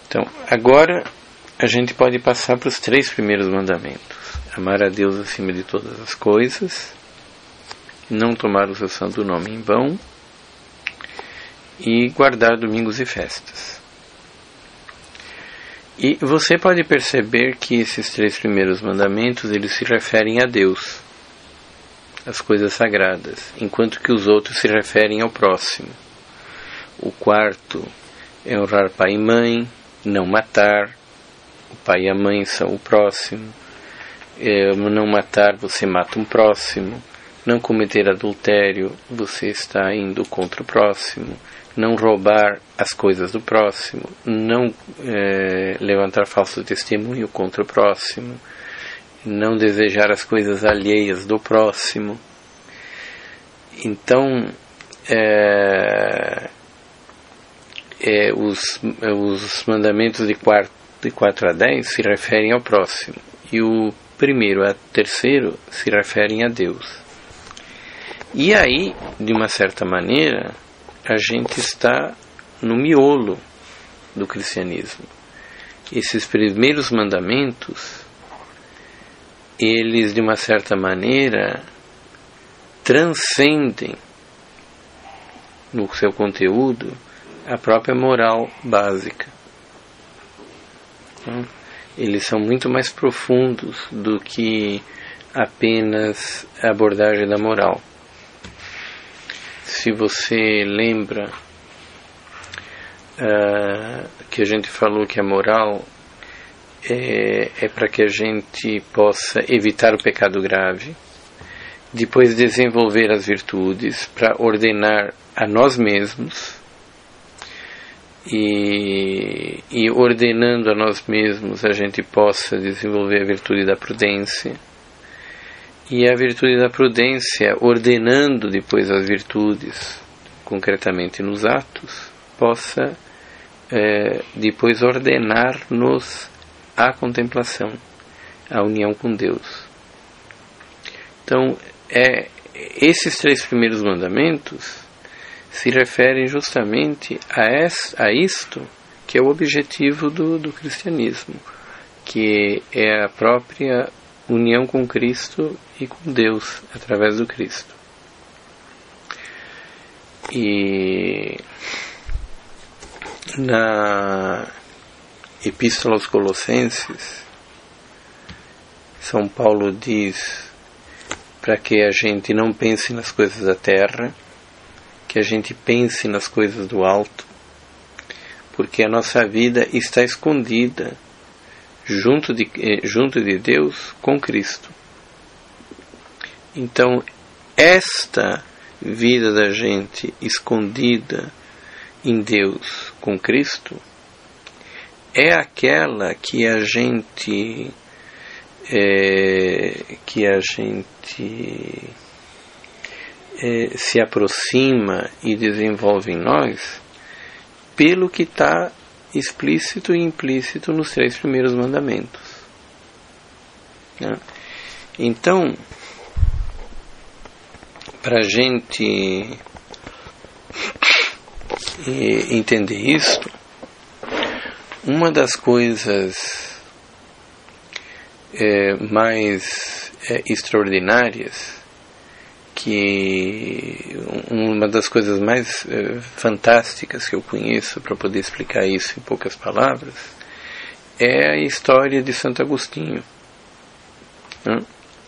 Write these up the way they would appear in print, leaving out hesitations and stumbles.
Então, agora a gente pode passar para os 3 primeiros mandamentos. Amar a Deus acima de todas as coisas, não tomar o seu santo nome em vão e guardar domingos e festas. E você pode perceber que esses 3 primeiros mandamentos, eles se referem a Deus, as coisas sagradas, enquanto que os outros se referem ao próximo. O 4º é honrar pai e mãe, não matar. O pai e a mãe são o próximo. Não matar, você mata um próximo. Não cometer adultério, você está indo contra o próximo. Não roubar as coisas do próximo. Não levantar falso testemunho contra o próximo. Não desejar as coisas alheias do próximo. Então, os mandamentos de 4 a 10 se referem ao próximo. E o 1º a 3º se referem a Deus. E aí, de uma certa maneira, a gente está no miolo do cristianismo. Esses primeiros mandamentos, eles de uma certa maneira transcendem no seu conteúdo a própria moral básica. Então, eles são muito mais profundos do que apenas a abordagem da moral. Se você lembra que a gente falou que a moral é para que a gente possa evitar o pecado grave, depois desenvolver as virtudes para ordenar a nós mesmos, e ordenando a nós mesmos a gente possa desenvolver a virtude da prudência, e a virtude da prudência, ordenando depois as virtudes concretamente nos atos, possa depois ordenar-nos a contemplação, a união com Deus. Então, esses 3 primeiros mandamentos se referem justamente a isto que é o objetivo do cristianismo, que é a própria união com Cristo e com Deus através do Cristo. E na Epístola aos Colossenses, São Paulo diz para que a gente não pense nas coisas da terra, que a gente pense nas coisas do alto, porque a nossa vida está escondida junto de Deus com Cristo. Então, esta vida da gente escondida em Deus com Cristo é aquela que a gente se aproxima e desenvolve em nós pelo que está explícito e implícito nos 3 primeiros mandamentos, né? Então, para a gente entender isto, uma das coisas mais extraordinárias, uma das coisas mais fantásticas que eu conheço para poder explicar isso em poucas palavras, é a história de Santo Agostinho, né?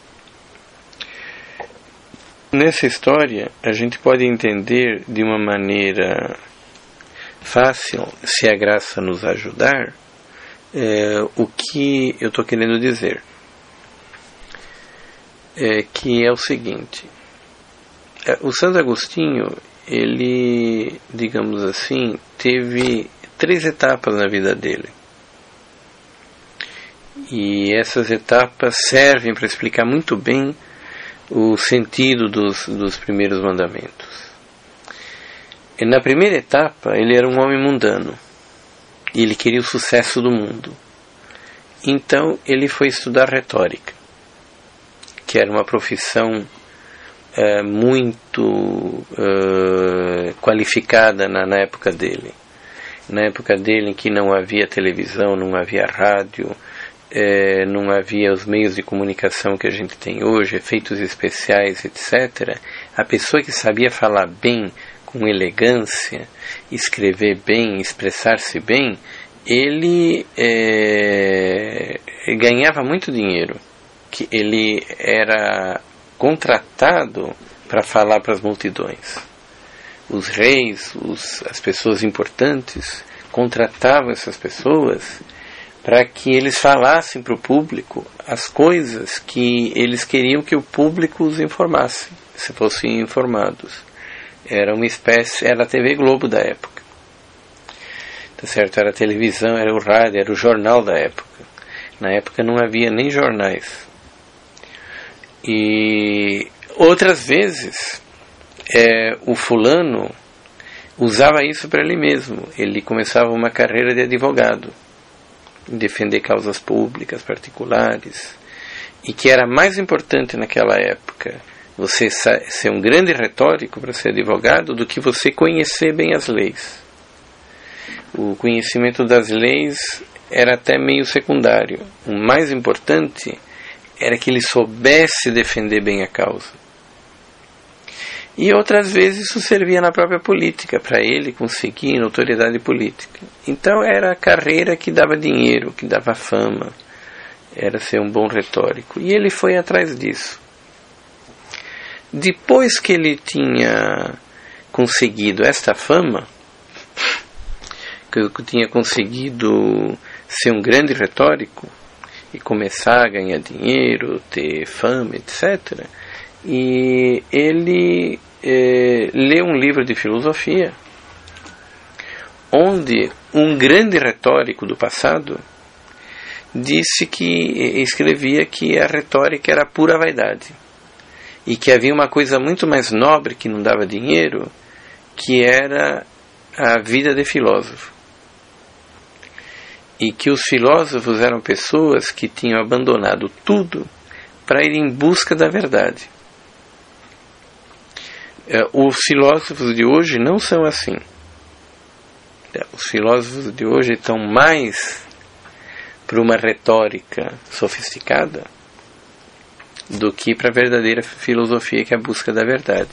Nessa história a gente pode entender de uma maneira fácil, se a graça nos ajudar, o que eu estou querendo dizer, que é o seguinte: o Santo Agostinho, ele, digamos assim, teve 3 etapas na vida dele, e essas etapas servem para explicar muito bem o sentido dos primeiros mandamentos. E na primeira etapa, ele era um homem mundano, e ele queria o sucesso do mundo. Então ele foi estudar retórica, que era uma profissão muito qualificada na época dele. na época dele em que não havia televisão, não havia rádio, não havia os meios de comunicação que a gente tem hoje, efeitos especiais, etc. A pessoa que sabia falar bem, com elegância, escrever bem, expressar-se bem, ele ganhava muito dinheiro, que ele era contratado para falar para as multidões. Os reis, as pessoas importantes, contratavam essas pessoas para que eles falassem para o público as coisas que eles queriam que o público os informasse, se fossem informados. Era uma espécie, era a TV Globo da época. Tá certo? Era a televisão, era o rádio, era o jornal da época. Na época não havia nem jornais. E outras vezes, o fulano usava isso para ele mesmo. Ele começava uma carreira de advogado, defender causas públicas, particulares. E que era mais importante naquela época você ser um grande retórico para ser advogado do que você conhecer bem as leis. O conhecimento das leis era até meio secundário. O mais importante era que ele soubesse defender bem a causa. E outras vezes isso servia na própria política, para ele conseguir notoriedade política. Então era a carreira que dava dinheiro, que dava fama, era ser um bom retórico. E ele foi atrás disso. Depois que ele tinha conseguido esta fama, que eu tinha conseguido ser um grande retórico e começar a ganhar dinheiro, ter fama, etc., e ele leu um livro de filosofia onde um grande retórico do passado escrevia que a retórica era pura vaidade e que havia uma coisa muito mais nobre que não dava dinheiro, que era a vida de filósofo. E que os filósofos eram pessoas que tinham abandonado tudo para ir em busca da verdade. Os filósofos de hoje não são assim. Os filósofos de hoje estão mais para uma retórica sofisticada do que para a verdadeira filosofia, que é a busca da verdade.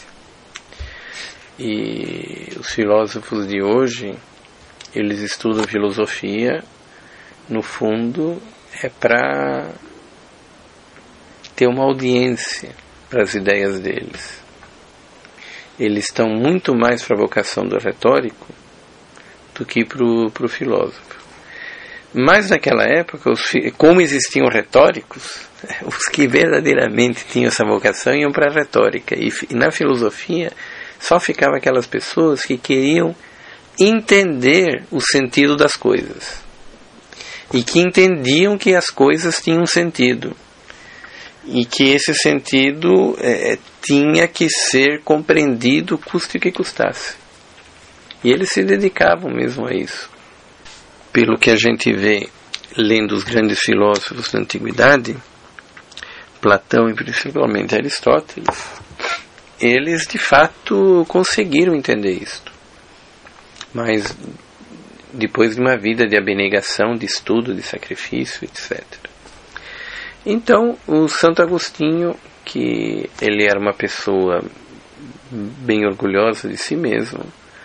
E os filósofos de hoje, eles estudam filosofia, no fundo, é para ter uma audiência para as ideias deles. Eles estão muito mais para a vocação do retórico do que para o filósofo. Mas naquela época, como existiam retóricos, os que verdadeiramente tinham essa vocação iam para a retórica. E na filosofia só ficavam aquelas pessoas que queriam entender o sentido das coisas. E que entendiam que as coisas tinham um sentido. E que esse sentido tinha que ser compreendido, custe o que custasse. E eles se dedicavam mesmo a isso. Pelo que a gente vê lendo os grandes filósofos da antiguidade, Platão e principalmente Aristóteles, eles de fato conseguiram entender isto. Mas depois de uma vida de abnegação, de estudo, de sacrifício, etc. Então, o Santo Agostinho, que ele era uma pessoa bem orgulhosa de si mesmo,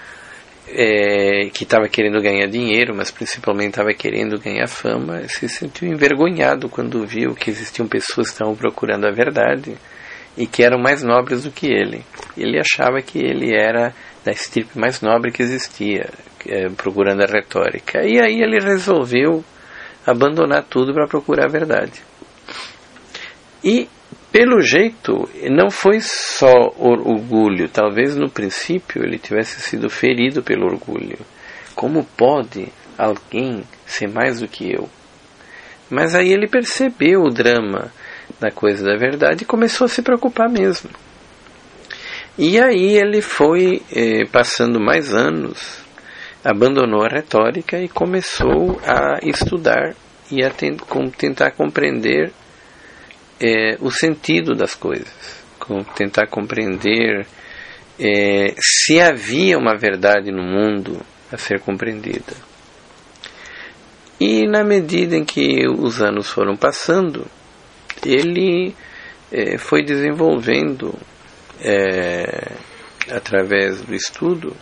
que estava querendo ganhar dinheiro, mas principalmente estava querendo ganhar fama, se sentiu envergonhado quando viu que existiam pessoas que estavam procurando a verdade e que eram mais nobres do que ele. Ele achava que ele era da estirpe mais nobre que existia, procurando a retórica. E aí ele resolveu abandonar tudo para procurar a verdade. E, pelo jeito, não foi só orgulho. Talvez no princípio ele tivesse sido ferido pelo orgulho. Como pode alguém ser mais do que eu? Mas aí ele percebeu o drama da coisa da verdade e começou a se preocupar mesmo. E aí ele foi passando mais anos, abandonou a retórica e começou a estudar e a tentar compreender o sentido das coisas, tentar compreender se havia uma verdade no mundo a ser compreendida. E na medida em que os anos foram passando, ele foi desenvolvendo, através do estudo,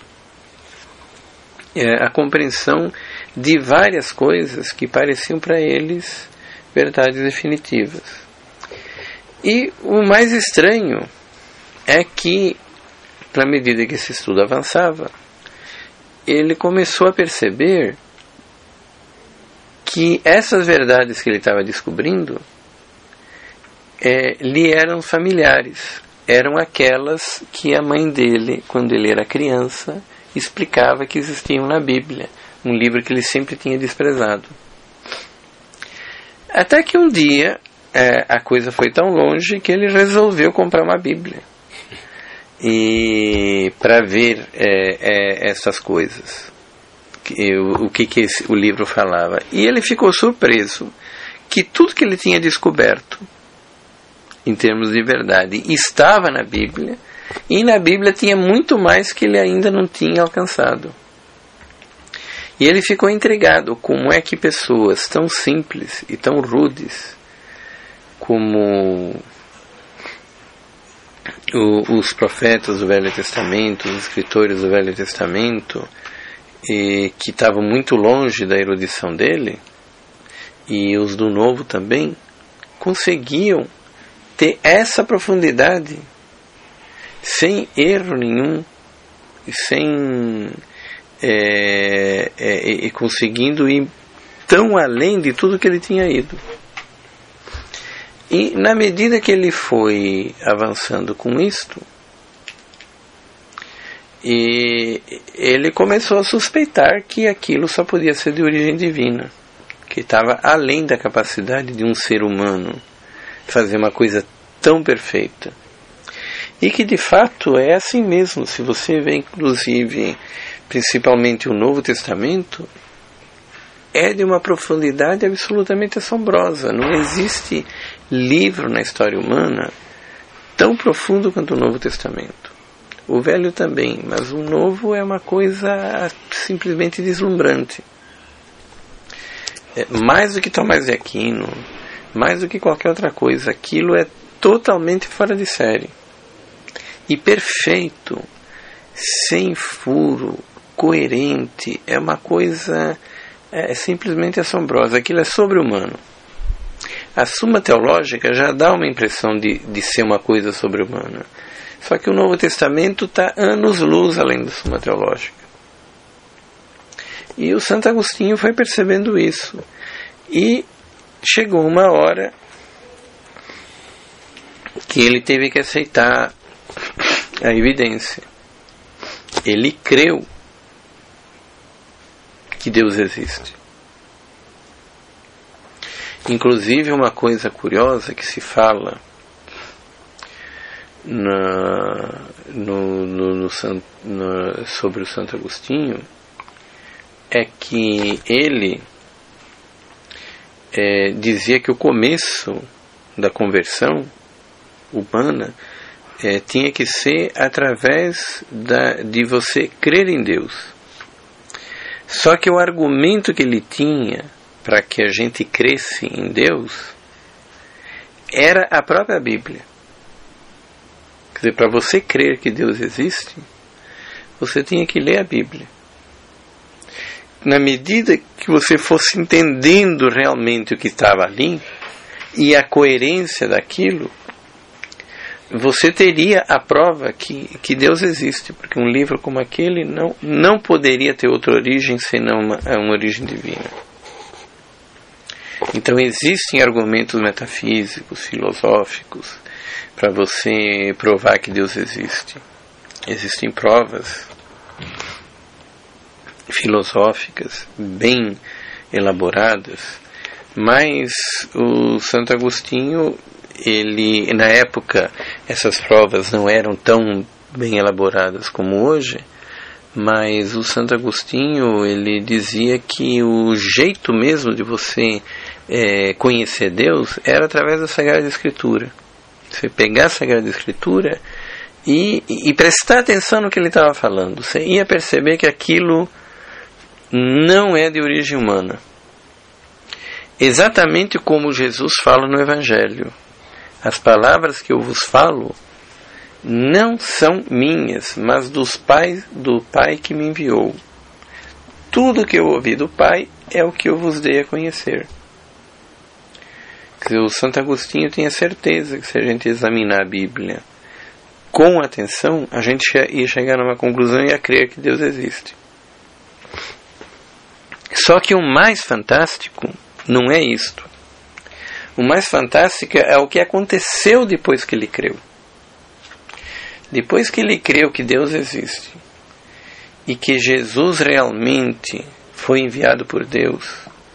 a compreensão de várias coisas que pareciam para eles verdades definitivas. E o mais estranho é que, na medida que esse estudo avançava, ele começou a perceber que essas verdades que ele estava descobrindo lhe eram familiares. Eram aquelas que a mãe dele, quando ele era criança, explicava que existiam na Bíblia, um livro que ele sempre tinha desprezado. Até que um dia a coisa foi tão longe que ele resolveu comprar uma Bíblia e para ver essas coisas, o que o livro falava. E ele ficou surpreso que tudo que ele tinha descoberto em termos de verdade estava na Bíblia, e na Bíblia tinha muito mais que ele ainda não tinha alcançado. E ele ficou intrigado como é que pessoas tão simples e tão rudes como os profetas do Velho Testamento, os escritores do Velho Testamento, que estavam muito longe da erudição dele, e os do Novo também, conseguiam ter essa profundidade sem erro nenhum, e conseguindo ir tão além de tudo que ele tinha ido. E na medida que ele foi avançando com isto, ele começou a suspeitar que aquilo só podia ser de origem divina, que estava além da capacidade de um ser humano fazer uma coisa tão perfeita. E que de fato é assim mesmo. Se você vê inclusive principalmente o Novo Testamento, é de uma profundidade absolutamente assombrosa. Não existe livro na história humana tão profundo quanto o Novo Testamento. O Velho também, mas o Novo é uma coisa simplesmente deslumbrante. Mais do que Tomás de Aquino, mais do que qualquer outra coisa, aquilo é totalmente fora de série. E perfeito, sem furo, coerente, é uma coisa simplesmente assombrosa. Aquilo é sobre-humano. A Suma Teológica já dá uma impressão de ser uma coisa sobre-humana. Só que o Novo Testamento está anos-luz além da Suma Teológica. E o Santo Agostinho foi percebendo isso. E chegou uma hora que ele teve que aceitar a evidência. Ele creu que Deus existe. Inclusive, uma coisa curiosa que se fala sobre o Santo Agostinho é que ele dizia que o começo da conversão humana tinha que ser através de você crer em Deus. Só que o argumento que ele tinha para que a gente cresce em Deus era a própria Bíblia. Quer dizer, para você crer que Deus existe, você tinha que ler a Bíblia. Na medida que você fosse entendendo realmente o que estava ali e a coerência daquilo, você teria a prova que Deus existe, porque um livro como aquele não poderia ter outra origem senão uma origem divina. Então existem argumentos metafísicos, filosóficos, para você provar que Deus existe. Existem provas filosóficas bem elaboradas, mas o Santo Agostinho, ele, na época, essas provas não eram tão bem elaboradas como hoje, mas o Santo Agostinho, ele dizia que o jeito mesmo de você conhecer Deus era através da Sagrada Escritura. Você pegar a Sagrada Escritura e prestar atenção no que ele estava falando, você ia perceber que aquilo não é de origem humana. exatamente como Jesus fala no Evangelho. As palavras que eu vos falo não são minhas, mas do Pai que me enviou. Tudo que eu ouvi do Pai é o que eu vos dei a conhecer. Quer dizer, o Santo Agostinho tem a certeza que se a gente examinar a Bíblia com atenção, a gente ia chegar numa conclusão e ia crer que Deus existe. Só que o mais fantástico não é isto. O mais fantástico é o que aconteceu depois que ele creu. Depois que ele creu que Deus existe e que Jesus realmente foi enviado por Deus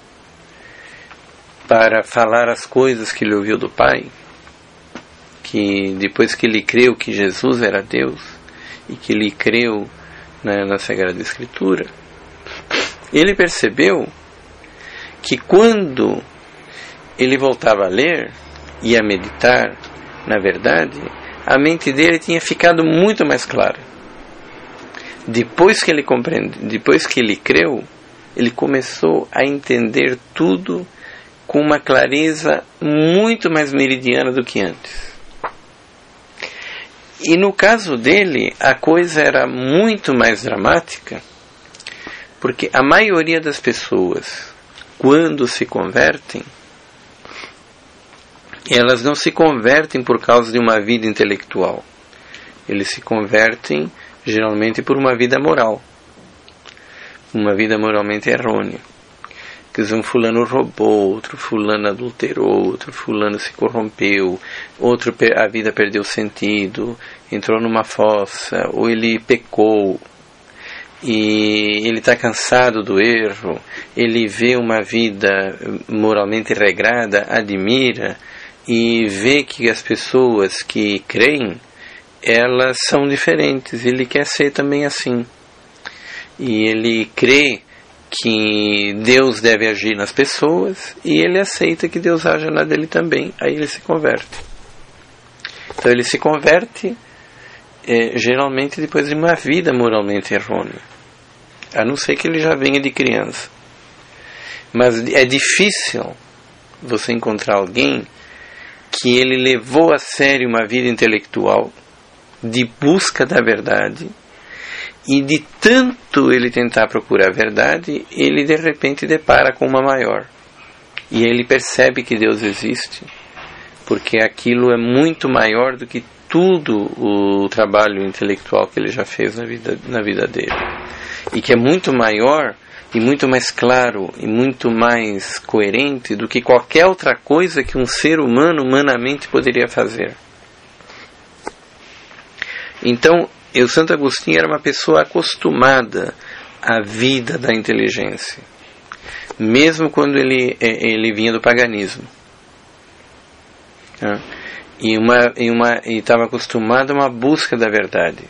para falar as coisas que ele ouviu do Pai, que depois que ele creu que Jesus era Deus e que ele creu na Sagrada Escritura, ele percebeu que quando ele voltava a ler e a meditar, na verdade, a mente dele tinha ficado muito mais clara. Depois que ele compreendeu, depois que ele creu, ele começou a entender tudo com uma clareza muito mais meridiana do que antes. E no caso dele, a coisa era muito mais dramática, porque a maioria das pessoas, quando se convertem, elas não se convertem por causa de uma vida intelectual. Eles se convertem geralmente por uma vida moral. Uma vida moralmente errônea. Quer dizer, um fulano roubou, outro fulano adulterou, outro fulano se corrompeu, outro a vida perdeu sentido, entrou numa fossa, ou ele pecou, e ele está cansado do erro, ele vê uma vida moralmente regrada, admira, e vê que as pessoas que creem, elas são diferentes, ele quer ser também assim. E ele crê que Deus deve agir nas pessoas, e ele aceita que Deus haja na dele também, aí ele se converte. Então ele se converte geralmente depois de uma vida moralmente errônea, a não ser que ele já venha de criança. Mas é difícil você encontrar alguém que ele levou a sério uma vida intelectual de busca da verdade, e de tanto ele tentar procurar a verdade, ele de repente depara com uma maior, e ele percebe que Deus existe, porque aquilo é muito maior do que tudo o trabalho intelectual que ele já fez na vida dele, e que é muito maior e muito mais claro e muito mais coerente do que qualquer outra coisa que um ser humano humanamente poderia fazer. Então, o Santo Agostinho era uma pessoa acostumada à vida da inteligência, mesmo quando ele vinha do paganismo, e estava acostumado a uma busca da verdade.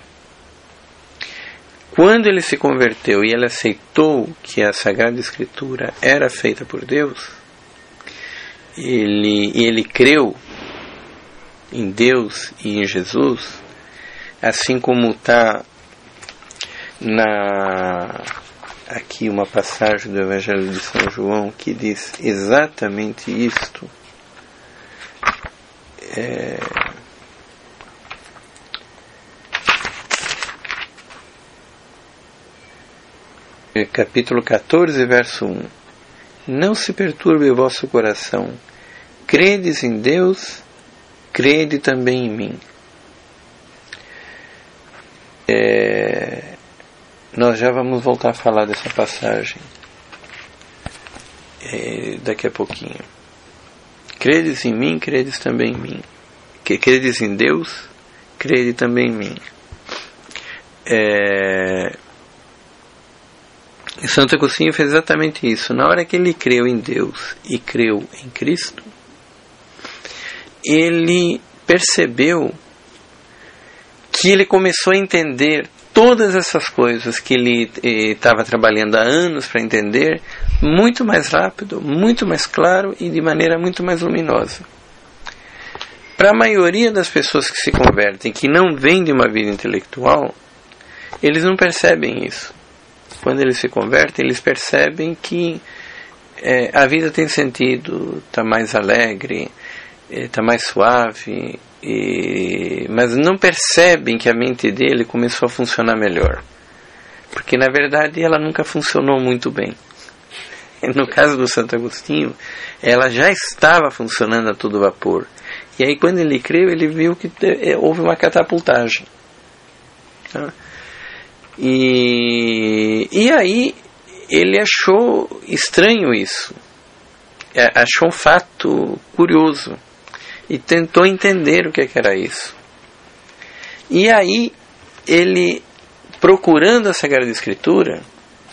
Quando ele se converteu e ele aceitou que a Sagrada Escritura era feita por Deus, ele creu em Deus e em Jesus, assim como está aqui uma passagem do Evangelho de São João que diz exatamente isto. Capítulo 14, verso 1. Não se perturbe o vosso coração. Credes em Deus, crede também em mim. Nós já vamos voltar a falar dessa passagem daqui a pouquinho. Credes em mim, credes também em mim. Credes em Deus, crede também em mim. Santo Agostinho fez exatamente isso. Na hora que ele creu em Deus e creu em Cristo, ele percebeu que ele começou a entender todas essas coisas que ele estava trabalhando há anos para entender, muito mais rápido, muito mais claro e de maneira muito mais luminosa. Para a maioria das pessoas que se convertem, que não vêm de uma vida intelectual, eles não percebem isso. Quando eles se convertem, eles percebem que a vida tem sentido, está mais alegre, está mais suave, mas não percebem que a mente dele começou a funcionar melhor. Porque na verdade ela nunca funcionou muito bem. No caso do Santo Agostinho, ela já estava funcionando a todo vapor. E aí quando ele creu, ele viu que houve uma catapultagem. E aí ele achou estranho isso. Achou um fato curioso. E tentou entender o que era isso. E aí ele, procurando a Sagrada Escritura,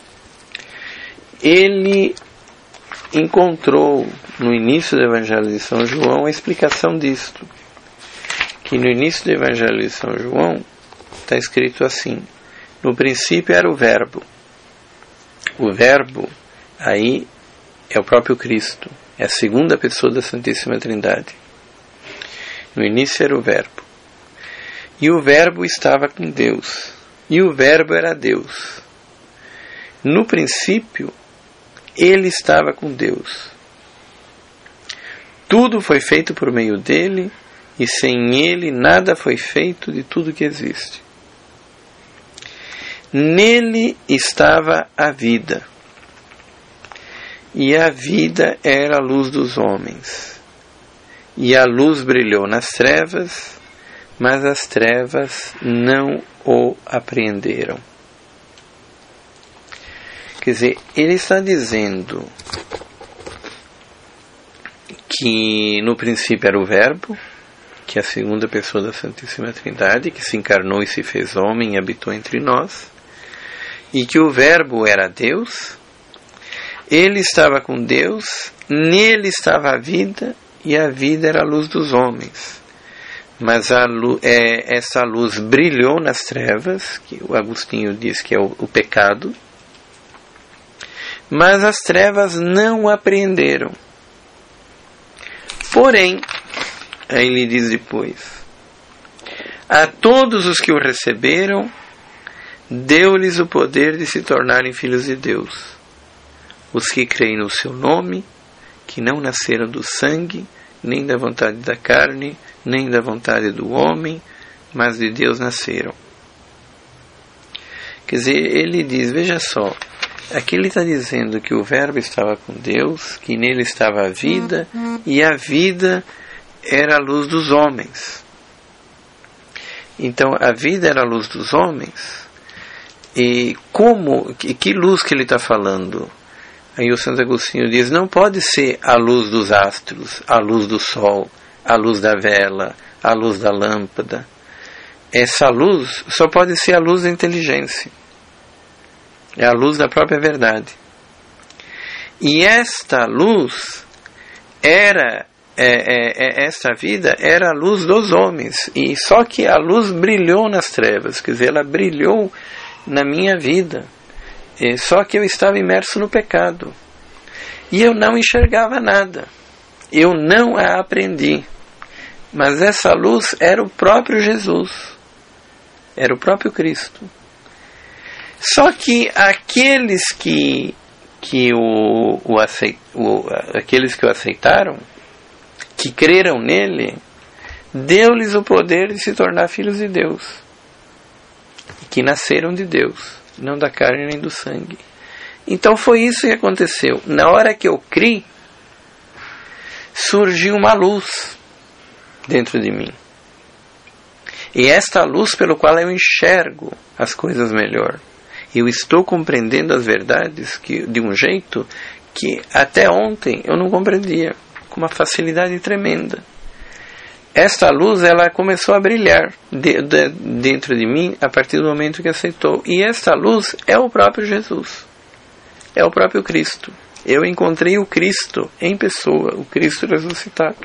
ele encontrou no início do Evangelho de São João a explicação disto. Que no início do Evangelho de São João está escrito assim: no princípio era o Verbo. O Verbo aí é o próprio Cristo, é a segunda pessoa da Santíssima Trindade. No início era o Verbo. E o Verbo estava com Deus. E o Verbo era Deus. No princípio, ele estava com Deus. Tudo foi feito por meio dele, e sem ele nada foi feito de tudo que existe. Nele estava a vida, e a vida era a luz dos homens. E a luz brilhou nas trevas, mas as trevas não o apreenderam. Quer dizer, ele está dizendo que no princípio era o Verbo, que é a segunda pessoa da Santíssima Trindade, que se encarnou e se fez homem e habitou entre nós, e que o Verbo era Deus, ele estava com Deus, nele estava a vida, e a vida era a luz dos homens. Mas essa luz brilhou nas trevas, que o Agostinho diz que é o pecado, mas as trevas não apreenderam. Porém, aí ele diz depois: a todos os que o receberam, deu-lhes o poder de se tornarem filhos de Deus, os que creem no seu nome, que não nasceram do sangue, nem da vontade da carne, nem da vontade do homem, mas de Deus nasceram. Quer dizer, ele diz, veja só, aqui ele está dizendo que o Verbo estava com Deus, que nele estava a vida, e a vida era a luz dos homens. Então, a vida era a luz dos homens. E que luz que ele está falando? Aí o Santo Agostinho diz, não pode ser a luz dos astros, a luz do sol, a luz da vela, a luz da lâmpada. Essa luz só pode ser a luz da inteligência. É a luz da própria verdade. E esta luz esta vida era a luz dos homens. E só que a luz brilhou nas trevas, quer dizer, ela brilhou na minha vida. Só que eu estava imerso no pecado. E eu não enxergava nada. Eu não a aprendi. Mas essa luz era o próprio Jesus. Era o próprio Cristo. Só que aqueles que o aceitaram, que creram nele, deu-lhes o poder de se tornar filhos de Deus. Que nasceram de Deus, não da carne nem do sangue. Então foi isso que aconteceu. Na hora que eu criei, surgiu uma luz dentro de mim. E esta luz pelo qual eu enxergo as coisas melhor. Eu estou compreendendo as verdades de um jeito que até ontem eu não compreendia, com uma facilidade tremenda. Esta luz, ela começou a brilhar dentro de mim a partir do momento que aceitou. E esta luz é o próprio Jesus. É o próprio Cristo. Eu encontrei o Cristo em pessoa, o Cristo ressuscitado.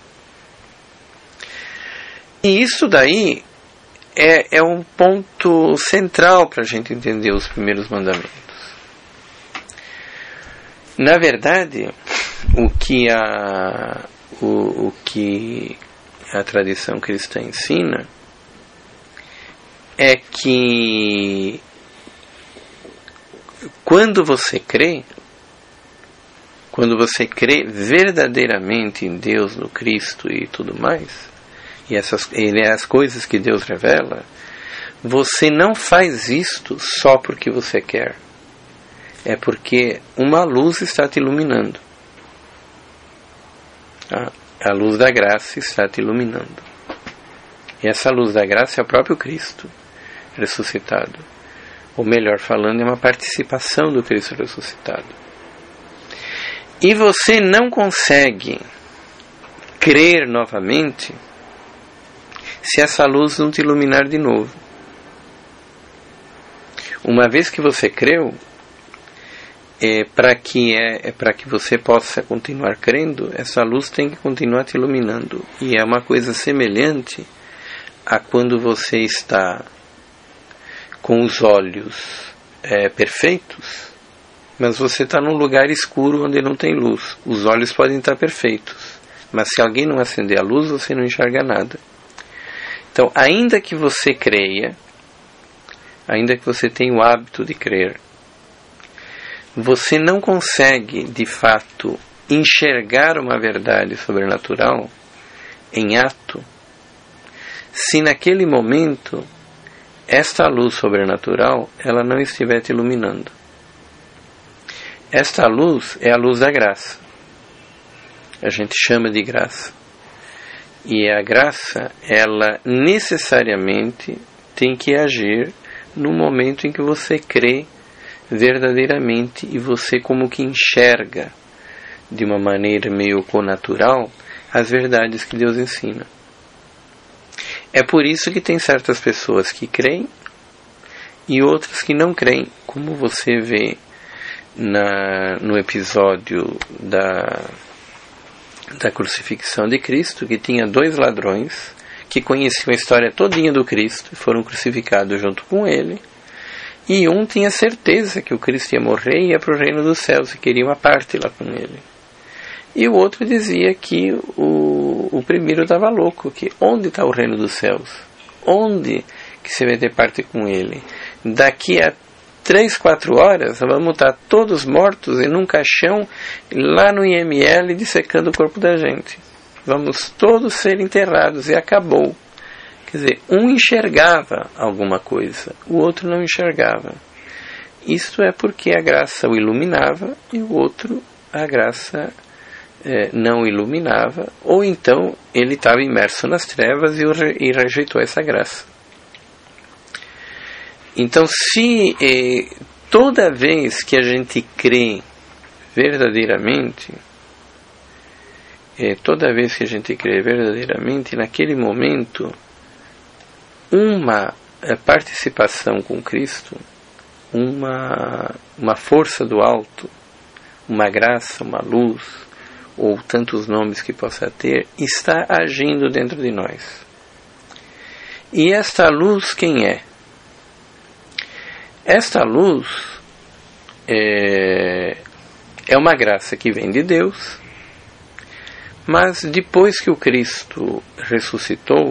E isso daí é um ponto central para a gente entender os primeiros mandamentos. Na verdade, o que a tradição cristã ensina é que quando você crê, quando você crê verdadeiramente em Deus, no Cristo e tudo mais, e as coisas que Deus revela, você não faz isto só porque você quer. É porque uma luz está te iluminando. A luz da graça está te iluminando. E essa luz da graça é o próprio Cristo ressuscitado. Ou melhor falando, é uma participação do Cristo ressuscitado. E você não consegue crer novamente se essa luz não te iluminar de novo. Uma vez que você creu, para que você possa continuar crendo, essa luz tem que continuar te iluminando. E é uma coisa semelhante a quando você está com os olhos perfeitos, mas você está num lugar escuro onde não tem luz. Os olhos podem estar perfeitos, mas se alguém não acender a luz, você não enxerga nada. Então, ainda que você creia, ainda que você tenha o hábito de crer, você não consegue, de fato, enxergar uma verdade sobrenatural em ato, se naquele momento esta luz sobrenatural ela não estiver te iluminando. Esta luz é a luz da graça. A gente chama de graça. E a graça, ela necessariamente tem que agir no momento em que você crê verdadeiramente e você como que enxerga de uma maneira meio connatural as verdades que Deus ensina. É por isso que tem certas pessoas que creem e outras que não creem, como você vê no episódio da crucifixão de Cristo, que tinha 2 ladrões que conheciam a história todinha do Cristo e foram crucificados junto com ele, e um tinha certeza que o Cristo ia morrer e ia para o reino dos céus e queria uma parte lá com ele. E o outro dizia que o primeiro estava louco, que onde está o reino dos céus? Onde que você vai ter parte com ele? Daqui a 3, 4 horas vamos estar todos mortos em um caixão lá no IML dissecando o corpo da gente. Vamos todos ser enterrados e acabou. Quer dizer, um enxergava alguma coisa, o outro não enxergava. Isto é porque a graça o iluminava e o outro a graça não iluminava, ou então ele estava imerso nas trevas e rejeitou essa graça. Então, se toda vez que a gente crê verdadeiramente, naquele momento, uma participação com Cristo, uma força do alto, uma graça, uma luz, ou tantos nomes que possa ter, está agindo dentro de nós. E esta luz quem é? Esta luz é uma graça que vem de Deus, mas depois que o Cristo ressuscitou,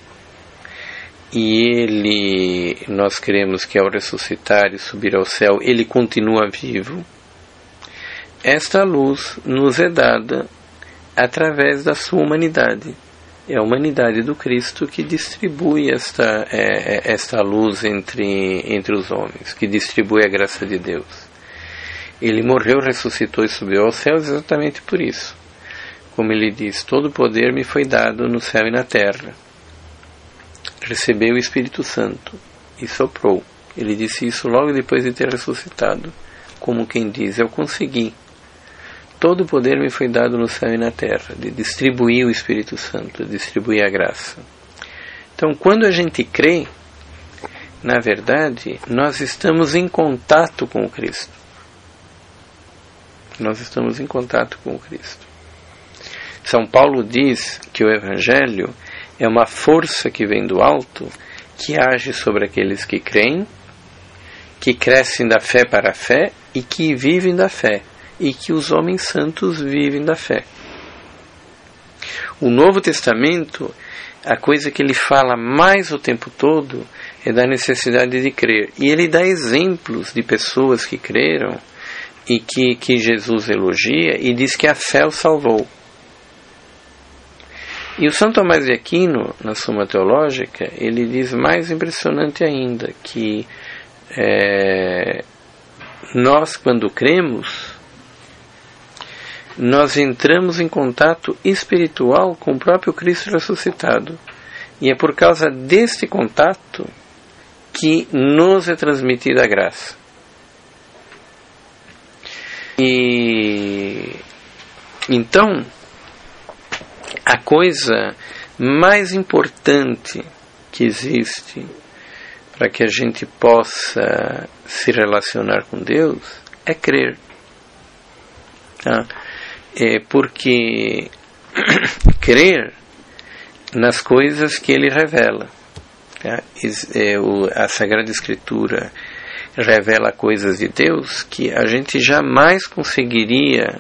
e nós cremos que ao ressuscitar e subir ao céu, ele continua vivo, esta luz nos é dada através da sua humanidade. É a humanidade do Cristo que distribui esta luz entre os homens, que distribui a graça de Deus. Ele morreu, ressuscitou e subiu aos céus exatamente por isso. Como ele diz, todo o poder me foi dado no céu e na terra. Recebeu o Espírito Santo e soprou. Ele disse isso logo depois de ter ressuscitado, como quem diz, eu consegui. Todo o poder me foi dado no céu e na terra, de distribuir o Espírito Santo, de distribuir a graça. Então, quando a gente crê, na verdade, nós estamos em contato com o Cristo. Nós estamos em contato com o Cristo. São Paulo diz que o Evangelho é uma força que vem do alto, que age sobre aqueles que creem, que crescem da fé para a fé e que vivem da fé. E que os homens santos vivem da fé. O Novo Testamento, a coisa que ele fala mais o tempo todo é da necessidade de crer. E ele dá exemplos de pessoas que creram e que Jesus elogia e diz que a fé o salvou. E o São Tomás de Aquino, na Suma Teológica, ele diz mais impressionante ainda, que nós, quando cremos, nós entramos em contato espiritual com o próprio Cristo ressuscitado. E é por causa deste contato que nos é transmitida a graça. E então, a coisa mais importante que existe para que a gente possa se relacionar com Deus é crer. Tá? Porque crer nas coisas que Ele revela. Tá? A Sagrada Escritura revela coisas de Deus que a gente jamais conseguiria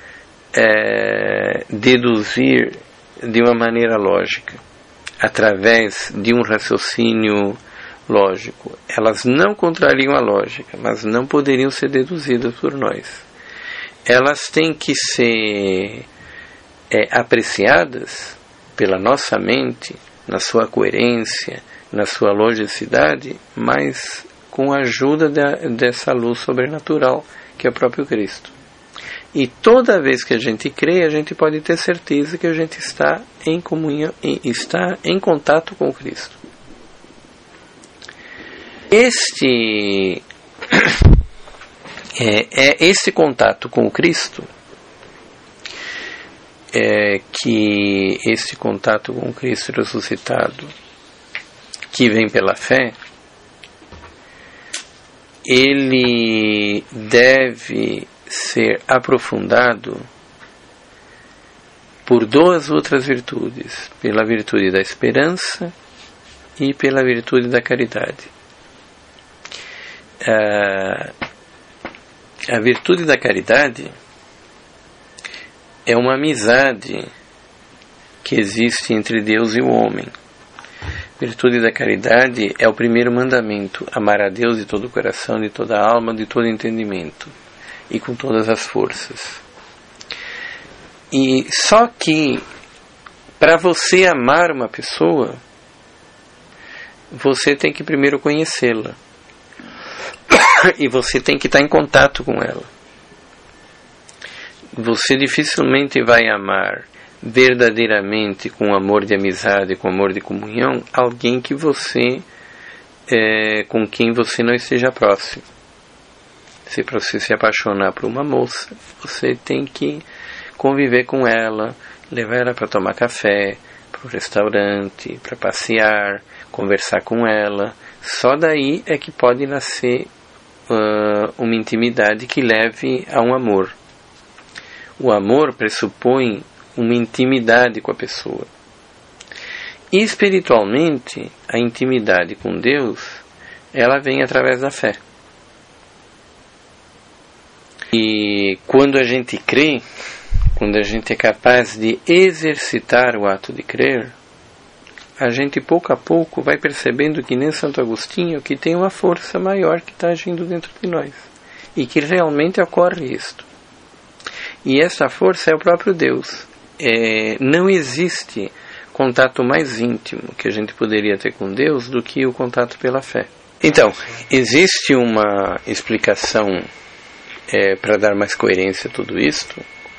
deduzir de uma maneira lógica, através de um raciocínio lógico. Elas não contrariam a lógica, mas não poderiam ser deduzidas por nós. Elas têm que ser apreciadas pela nossa mente, na sua coerência, na sua logicidade, mas com a ajuda dessa luz sobrenatural que é o próprio Cristo. E toda vez que a gente crê, a gente pode ter certeza que a gente está em comunhão, está em contato com o Cristo. Este contato com o Cristo, este contato com o Cristo ressuscitado, que vem pela fé, ele deve ser aprofundado por duas outras virtudes, pela virtude da esperança e pela virtude da caridade. A virtude da caridade é uma amizade que existe entre Deus e o homem. A virtude da caridade é o primeiro mandamento: amar a Deus de todo o coração, de toda a alma, de todo entendimento e com todas as forças. E só que para você amar uma pessoa, você tem que primeiro conhecê-la. E você tem que estar em contato com ela. Você dificilmente vai amar verdadeiramente, com amor de amizade, com amor de comunhão, alguém que com quem você não esteja próximo. Se para você se apaixonar por uma moça, você tem que conviver com ela, levar ela para tomar café, para o restaurante, para passear, conversar com ela. Só daí é que pode nascer uma intimidade que leve a um amor. O amor pressupõe uma intimidade com a pessoa. E espiritualmente, a intimidade com Deus, ela vem através da fé. E quando a gente crê, quando a gente é capaz de exercitar o ato de crer, a gente pouco a pouco vai percebendo que nem Santo Agostinho, que tem uma força maior que está agindo dentro de nós. E que realmente ocorre isto. E essa força é o próprio Deus. Não existe contato mais íntimo que a gente poderia ter com Deus do que o contato pela fé. Então, existe uma explicação para dar mais coerência a tudo isto,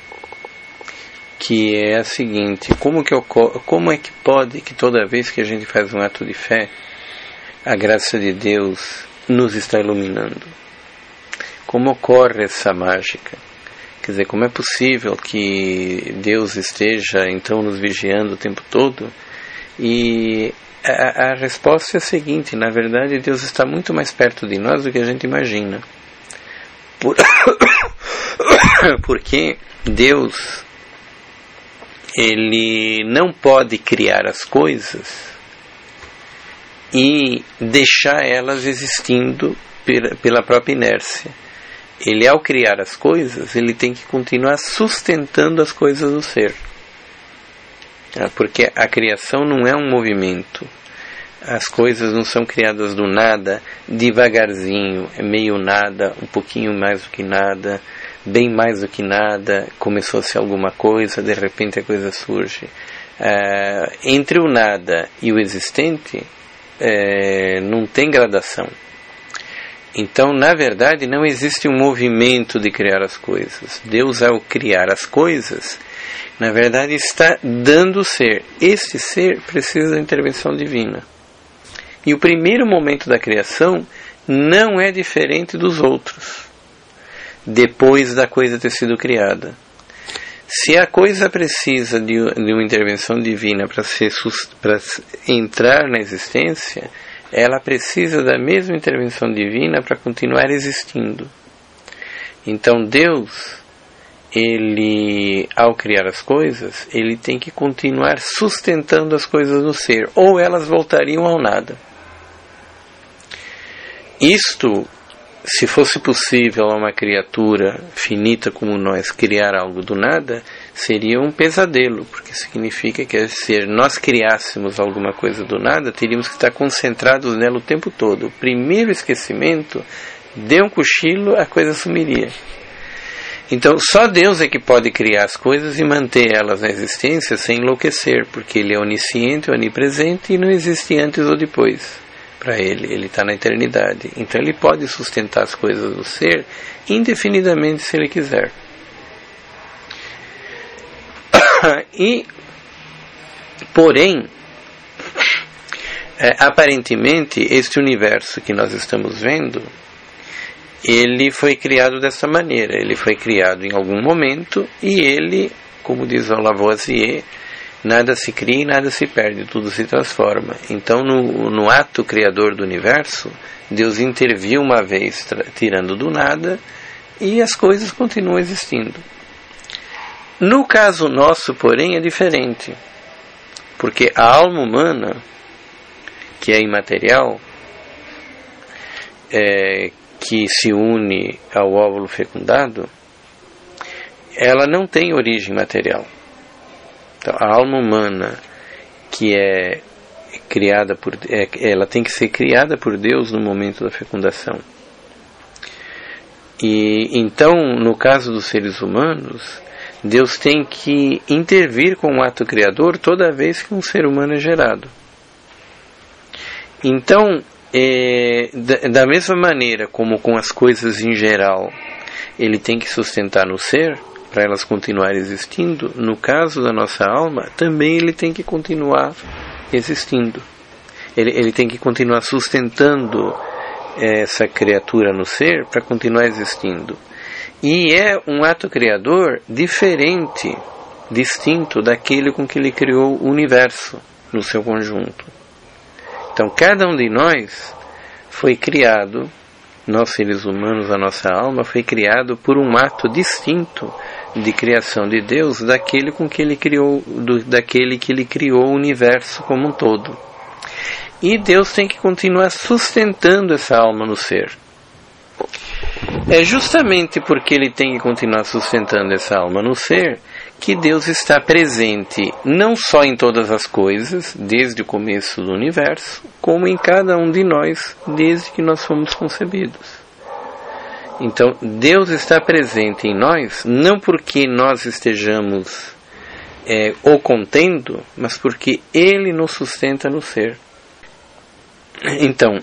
que é a seguinte: como é que pode que toda vez que a gente faz um ato de fé, a graça de Deus nos está iluminando? Como ocorre essa mágica? Quer dizer, como é possível que Deus esteja então nos vigiando o tempo todo? E a resposta é a seguinte: na verdade Deus está muito mais perto de nós do que a gente imagina. Porque Deus, Ele não pode criar as coisas e deixar elas existindo pela própria inércia. Ele, ao criar as coisas, ele tem que continuar sustentando as coisas do ser. Porque a criação não é um movimento. As coisas não são criadas do nada, devagarzinho, é meio nada, um pouquinho mais do que nada, bem mais do que nada, começou a ser alguma coisa, de repente a coisa surge. Entre o nada e o existente, não tem gradação. Então, na verdade, não existe um movimento de criar as coisas. Deus, ao criar as coisas, na verdade, está dando ser. Este ser precisa da intervenção divina. E o primeiro momento da criação não é diferente dos outros, depois da coisa ter sido criada. Se a coisa precisa de uma intervenção divina para entrar na existência, ela precisa da mesma intervenção divina para continuar existindo. Então Deus, ele, ao criar as coisas, ele tem que continuar sustentando as coisas no ser, ou elas voltariam ao nada. Isto, se fosse possível a uma criatura finita como nós criar algo do nada, seria um pesadelo, porque significa que se nós criássemos alguma coisa do nada, teríamos que estar concentrados nela o tempo todo. O primeiro esquecimento, deu um cochilo, a coisa sumiria. Então, só Deus é que pode criar as coisas e manter elas na existência sem enlouquecer, porque Ele é onisciente, onipresente e não existe antes ou depois. Para Ele está na eternidade. Então Ele pode sustentar as coisas do ser indefinidamente se Ele quiser. Porém, aparentemente, este universo que nós estamos vendo, ele foi criado dessa maneira. Ele foi criado em algum momento e ele, como diz o Lavoisier, nada se cria e nada se perde, tudo se transforma. Então, no ato criador do universo, Deus interviu uma vez, tirando do nada, e as coisas continuam existindo. No caso nosso, porém, é diferente, porque a alma humana, que é imaterial, que se une ao óvulo fecundado, ela não tem origem material. Então, a alma humana, que é criada ela tem que ser criada por Deus no momento da fecundação. E então, no caso dos seres humanos, Deus tem que intervir com o ato criador toda vez que um ser humano é gerado. Então, da mesma maneira como com as coisas em geral, Ele tem que sustentar no ser, para elas continuarem existindo, no caso da nossa alma, também Ele tem que continuar existindo. Ele tem que continuar sustentando essa criatura no ser para continuar existindo. E é um ato criador diferente, distinto daquele com que Ele criou o universo no seu conjunto. Então, cada um de nós foi criado, nós seres humanos, a nossa alma, foi criado por um ato distinto de criação de Deus daquele com que Ele criou, daquele que Ele criou o universo como um todo. E Deus tem que continuar sustentando essa alma no ser. É justamente porque Ele tem que continuar sustentando essa alma no ser que Deus está presente não só em todas as coisas, desde o começo do universo, como em cada um de nós, desde que nós fomos concebidos. Então, Deus está presente em nós, não porque nós estejamos o contendo, mas porque Ele nos sustenta no ser. Então,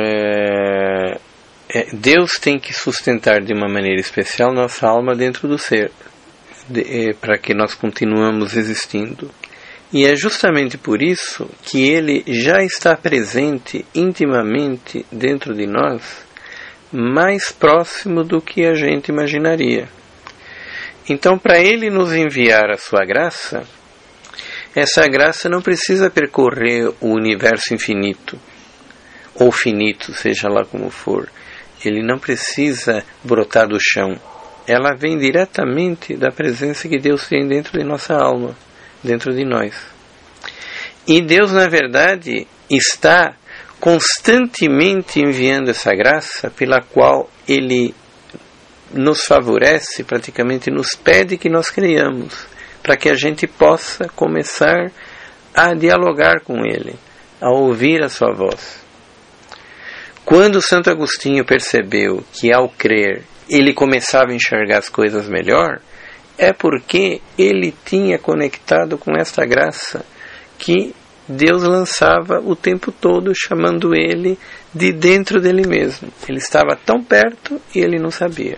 Deus tem que sustentar de uma maneira especial nossa alma dentro do ser, para que nós continuemos existindo. E é justamente por isso que Ele já está presente intimamente dentro de nós, mais próximo do que a gente imaginaria. Então, para Ele nos enviar a sua graça, essa graça não precisa percorrer o universo infinito, ou finito, seja lá como for. Ele não precisa brotar do chão. Ela vem diretamente da presença que Deus tem dentro de nossa alma, dentro de nós. E Deus, na verdade, está constantemente enviando essa graça pela qual Ele nos favorece, praticamente nos pede que nós creiamos, para que a gente possa começar a dialogar com Ele, a ouvir a sua voz. Quando Santo Agostinho percebeu que ao crer ele começava a enxergar as coisas melhor, é porque ele tinha conectado com esta graça que Deus lançava o tempo todo, chamando ele de dentro dele mesmo. Ele estava tão perto e ele não sabia.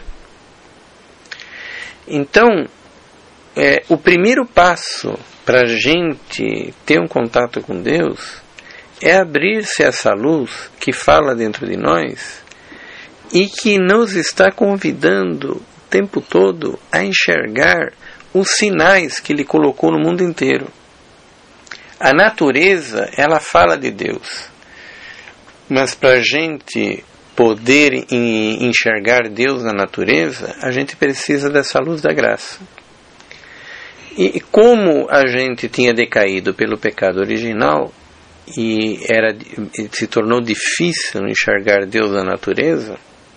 Então, o primeiro passo para a gente ter um contato com Deus é abrir-se a essa luz que fala dentro de nós e que nos está convidando o tempo todo a enxergar os sinais que Ele colocou no mundo inteiro. A natureza, ela fala de Deus, mas para a gente poder enxergar Deus na natureza, a gente precisa dessa luz da graça. E como a gente tinha decaído pelo pecado original e se tornou difícil enxergar Deus na natureza,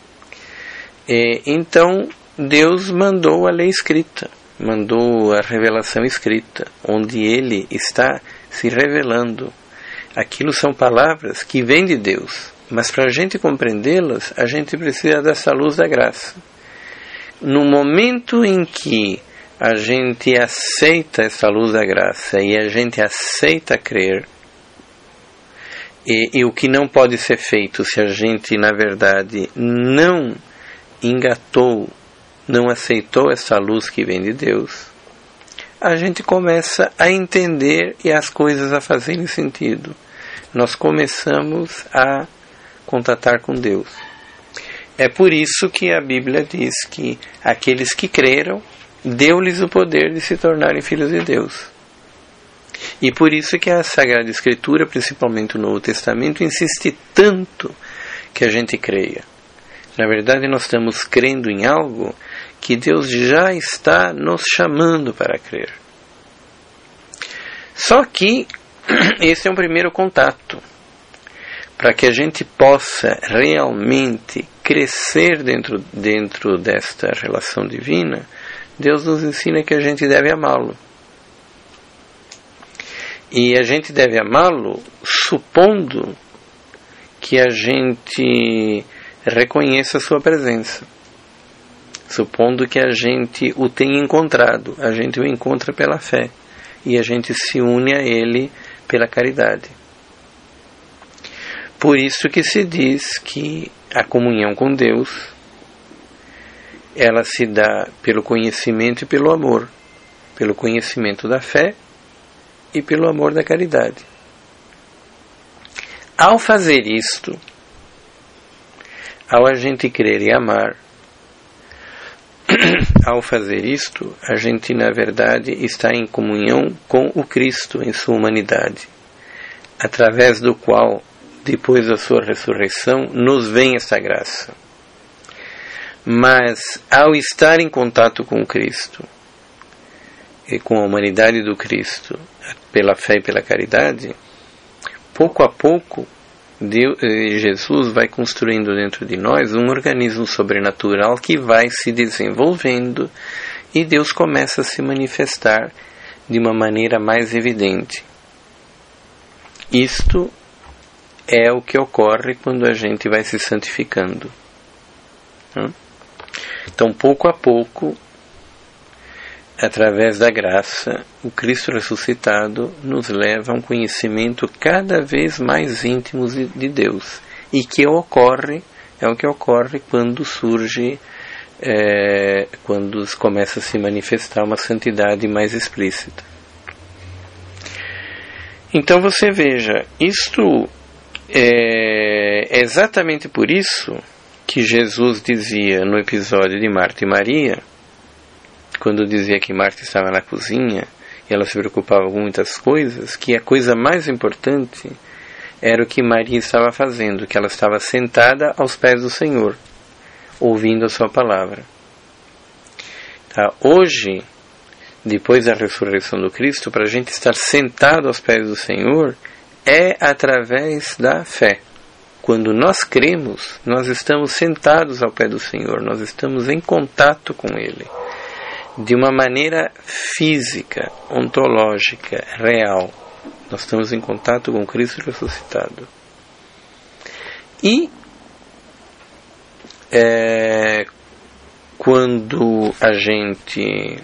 então Deus mandou a lei escrita, mandou a revelação escrita, onde Ele está se revelando. Aquilo são palavras que vêm de Deus, mas para a gente compreendê-las, a gente precisa dessa luz da graça. No momento em que a gente aceita essa luz da graça e a gente aceita crer, e o que não pode ser feito se a gente, na verdade, não engatou, não aceitou essa luz que vem de Deus, a gente começa a entender e as coisas a fazerem sentido. Nós começamos a contatar com Deus. É por isso que a Bíblia diz que aqueles que creram, deu-lhes o poder de se tornarem filhos de Deus. E por isso que a Sagrada Escritura, principalmente o Novo Testamento, insiste tanto que a gente creia. Na verdade, nós estamos crendo em algo que Deus já está nos chamando para crer. Só que esse é um primeiro contato. Para que a gente possa realmente crescer dentro desta relação divina, Deus nos ensina que a gente deve amá-lo. E a gente deve amá-lo supondo que a gente reconheça a sua presença. Supondo que a gente o tenha encontrado. A gente o encontra pela fé. E a gente se une a ele pela caridade. Por isso que se diz que a comunhão com Deus, ela se dá pelo conhecimento e pelo amor. Pelo conhecimento da fé e pelo amor da caridade. Ao fazer isto, ao a gente crer e amar, ao fazer isto, a gente na verdade está em comunhão com o Cristo em sua humanidade, através do qual, depois da sua ressurreição, nos vem essa graça. Mas ao estar em contato com Cristo e com a humanidade do Cristo, pela fé e pela caridade, pouco a pouco Jesus vai construindo dentro de nós um organismo sobrenatural que vai se desenvolvendo e Deus começa a se manifestar de uma maneira mais evidente. Isto é o que ocorre quando a gente vai se santificando. Então, pouco a pouco, através da graça, o Cristo ressuscitado nos leva a um conhecimento cada vez mais íntimo de Deus. E que é o que ocorre quando surge, quando começa a se manifestar uma santidade mais explícita. Então você veja, isto é exatamente por isso que Jesus dizia no episódio de Marta e Maria, quando dizia que Marta estava na cozinha e ela se preocupava com muitas coisas, que a coisa mais importante era o que Maria estava fazendo, que ela estava sentada aos pés do Senhor, ouvindo a sua palavra. Tá? Hoje, depois da ressurreição do Cristo, para a gente estar sentado aos pés do Senhor, é através da fé. Quando nós cremos, nós estamos sentados ao pé do Senhor, nós estamos em contato com Ele, de uma maneira física, ontológica, real. Nós estamos em contato com Cristo ressuscitado. E quando a gente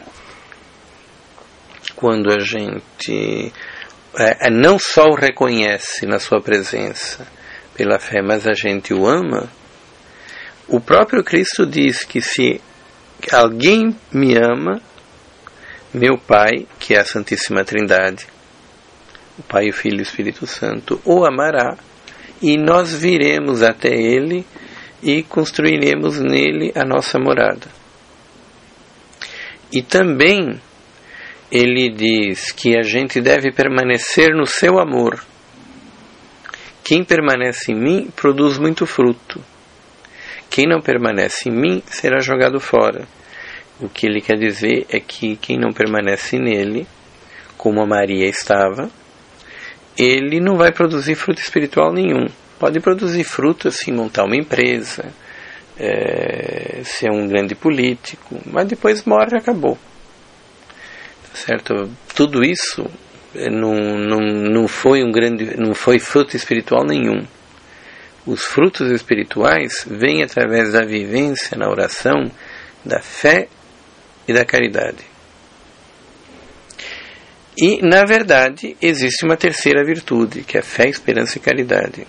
não só o reconhece na sua presença pela fé, mas a gente o ama, o próprio Cristo diz que se alguém me ama, meu Pai, que é a Santíssima Trindade, o Pai, o Filho e o Espírito Santo, o amará, e nós viremos até Ele e construiremos nele a nossa morada. E também ele diz que a gente deve permanecer no seu amor. Quem permanece em mim produz muito fruto. Quem não permanece em mim será jogado fora. O que ele quer dizer é que quem não permanece nele, como a Maria estava, ele não vai produzir fruto espiritual nenhum. Pode produzir fruto assim, montar uma empresa, ser um grande político, mas depois morre e acabou. Certo? Tudo isso não foi fruto espiritual nenhum. Os frutos espirituais vêm através da vivência na oração, da fé e da caridade. E, na verdade, existe uma terceira virtude, que é fé, esperança e caridade.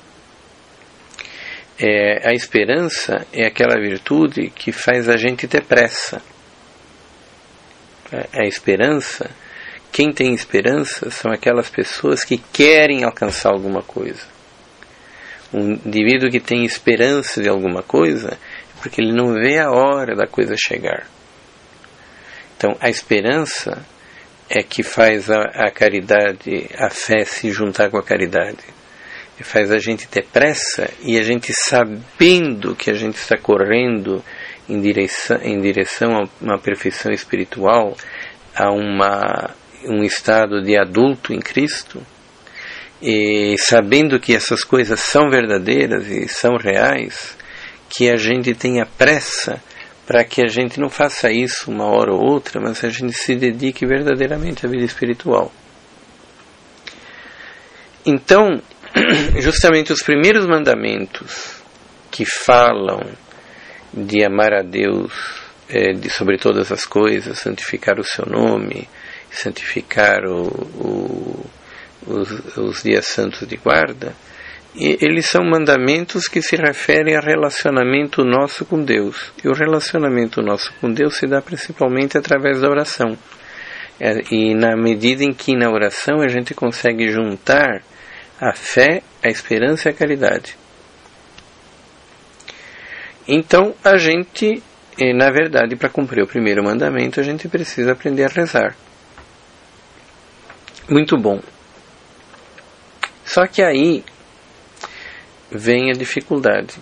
A esperança é aquela virtude que faz a gente ter pressa. A esperança, quem tem esperança são aquelas pessoas que querem alcançar alguma coisa. Um indivíduo que tem esperança de alguma coisa é porque ele não vê a hora da coisa chegar. Então, a esperança é que faz a caridade, a fé se juntar com a caridade. E faz a gente ter pressa e a gente sabendo que a gente está correndo em direção a uma perfeição espiritual, a um estado de adulto em Cristo, e sabendo que essas coisas são verdadeiras e são reais, que a gente tenha pressa para que a gente não faça isso uma hora ou outra, mas a gente se dedique verdadeiramente à vida espiritual. Então, justamente os primeiros mandamentos que falam de amar a Deus sobre todas as coisas, santificar o seu nome, santificar os dias santos de guarda, e eles são mandamentos que se referem ao relacionamento nosso com Deus. E o relacionamento nosso com Deus se dá principalmente através da oração. E na medida em que na oração a gente consegue juntar a fé, a esperança e a caridade. Então, a gente, na verdade, para cumprir o primeiro mandamento, a gente precisa aprender a rezar. Muito bom. Só que aí vem a dificuldade.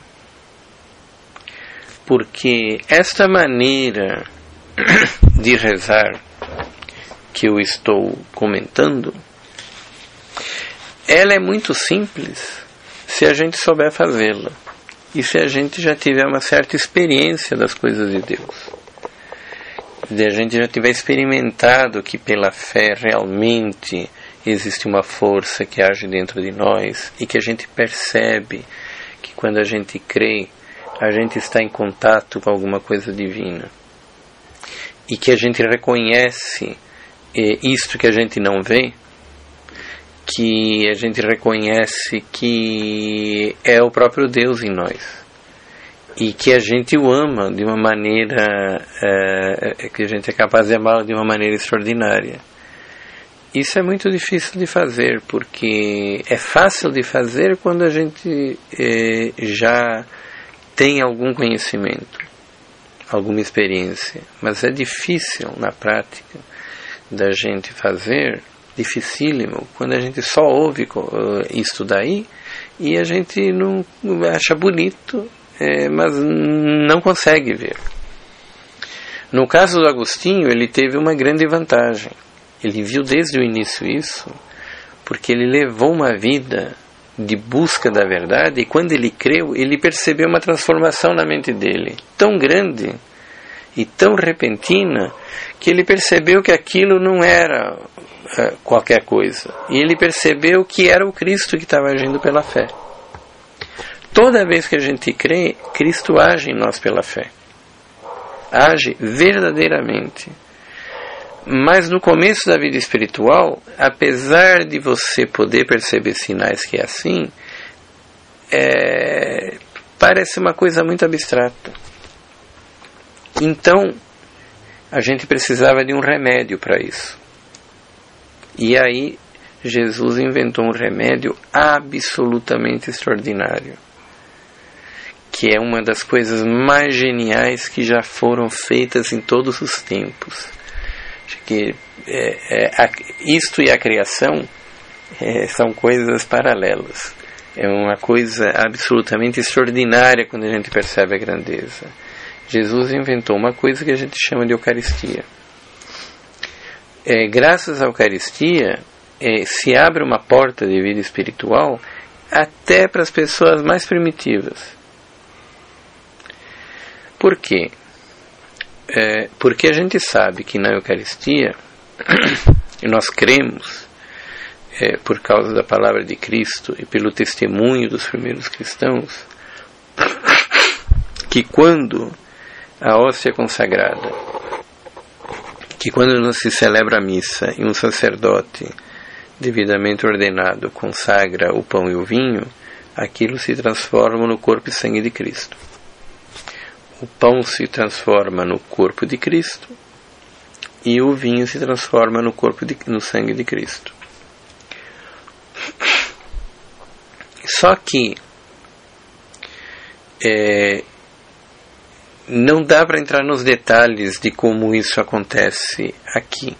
Porque esta maneira de rezar que eu estou comentando, ela é muito simples se a gente souber fazê-la. E se a gente já tiver uma certa experiência das coisas de Deus. Se a gente já tiver experimentado que pela fé realmente existe uma força que age dentro de nós e que a gente percebe que quando a gente crê, a gente está em contato com alguma coisa divina. E que a gente reconhece isto que a gente não vê, que a gente reconhece que é o próprio Deus em nós e que a gente o ama de uma maneira que a gente é capaz de amar de uma maneira extraordinária. Isso é muito difícil de fazer, porque é fácil de fazer quando a gente já tem algum conhecimento, alguma experiência, mas é difícil na prática da gente fazer, dificílimo, quando a gente só ouve isso daí e a gente não acha bonito, mas não consegue ver. No caso do Agostinho, ele teve uma grande vantagem. Ele viu desde o início isso, porque ele levou uma vida de busca da verdade e quando ele creu, ele percebeu uma transformação na mente dele tão grande e tão repentina que ele percebeu que aquilo não era qualquer coisa. E ele percebeu que era o Cristo que estava agindo pela fé. Toda vez que a gente crê, Cristo age em nós pela fé. Age verdadeiramente. Mas no começo da vida espiritual, apesar de você poder perceber sinais que é assim, parece uma coisa muito abstrata. Então, a gente precisava de um remédio para isso. E aí, Jesus inventou um remédio absolutamente extraordinário, que é uma das coisas mais geniais que já foram feitas em todos os tempos. Acho que isto e a criação são coisas paralelas. É uma coisa absolutamente extraordinária quando a gente percebe a grandeza. Jesus inventou uma coisa que a gente chama de Eucaristia. Graças à Eucaristia, se abre uma porta de vida espiritual até para as pessoas mais primitivas. Por quê? Porque a gente sabe que na Eucaristia, e nós cremos, por causa da palavra de Cristo e pelo testemunho dos primeiros cristãos, que quando a hóstia consagrada, que quando não se celebra a missa e um sacerdote devidamente ordenado consagra o pão e o vinho, aquilo se transforma no corpo e sangue de Cristo. O pão se transforma no corpo de Cristo e o vinho se transforma no sangue de Cristo. Só que não dá para entrar nos detalhes de como isso acontece aqui.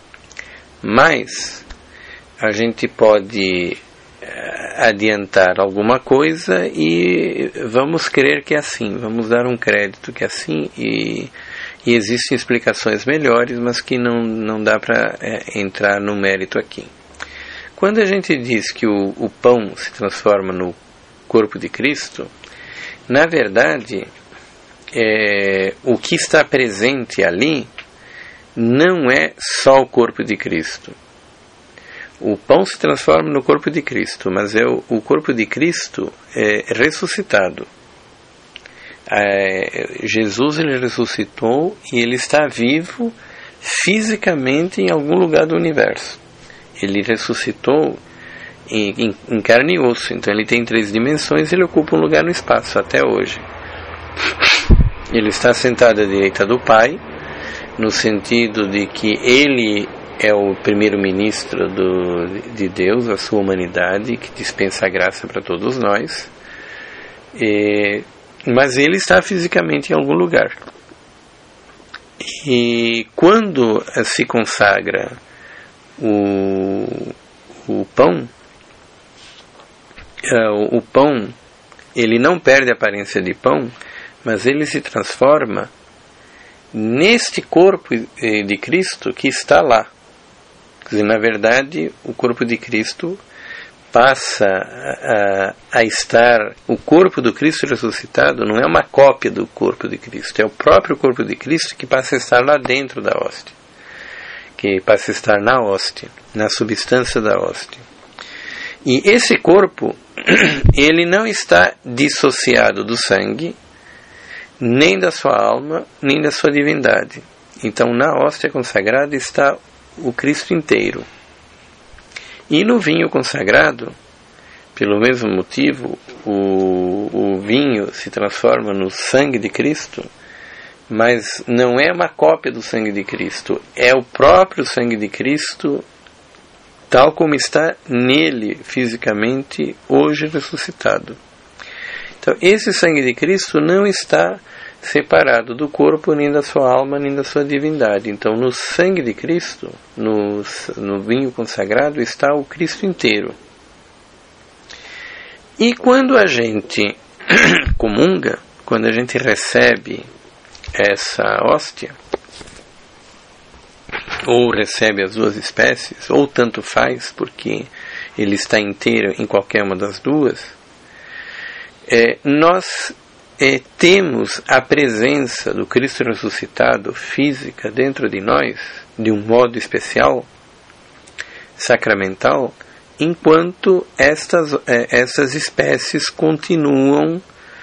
Mas a gente pode adiantar alguma coisa e vamos crer que é assim, vamos dar um crédito que é assim, e existem explicações melhores, mas que não dá para entrar no mérito aqui. Quando a gente diz que o pão se transforma no corpo de Cristo, na verdade, o que está presente ali não é só o corpo de Cristo. O pão se transforma no corpo de Cristo, mas o corpo de Cristo ressuscitado. Jesus, ele ressuscitou e ele está vivo fisicamente em algum lugar do universo. Ele ressuscitou em carne e osso, então ele tem 3 dimensões, ele ocupa um lugar no espaço até hoje. Ele está sentado à direita do Pai, no sentido de que ele é o primeiro-ministro de Deus, a sua humanidade, que dispensa a graça para todos nós, mas ele está fisicamente em algum lugar. E quando se consagra o pão, ele não perde a aparência de pão, mas ele se transforma neste corpo de Cristo que está lá. Quer dizer, na verdade, o corpo de Cristo passa a estar... O corpo do Cristo ressuscitado não é uma cópia do corpo de Cristo, é o próprio corpo de Cristo que passa a estar lá dentro da hóstia, que passa a estar na hóstia, na substância da hóstia. E esse corpo, ele não está dissociado do sangue, nem da sua alma, nem da sua divindade. Então, na hóstia consagrada está o Cristo inteiro. E no vinho consagrado, pelo mesmo motivo, o vinho se transforma no sangue de Cristo, mas não é uma cópia do sangue de Cristo, é o próprio sangue de Cristo, tal como está nele fisicamente, hoje ressuscitado. Então, esse sangue de Cristo não está separado do corpo, nem da sua alma, nem da sua divindade. Então, no sangue de Cristo, no vinho consagrado, está o Cristo inteiro. E quando a gente comunga, quando a gente recebe essa hóstia, ou recebe as duas espécies, ou tanto faz, porque ele está inteiro em qualquer uma das duas, nós temos a presença do Cristo ressuscitado física dentro de nós, de um modo especial, sacramental, enquanto estas espécies continuam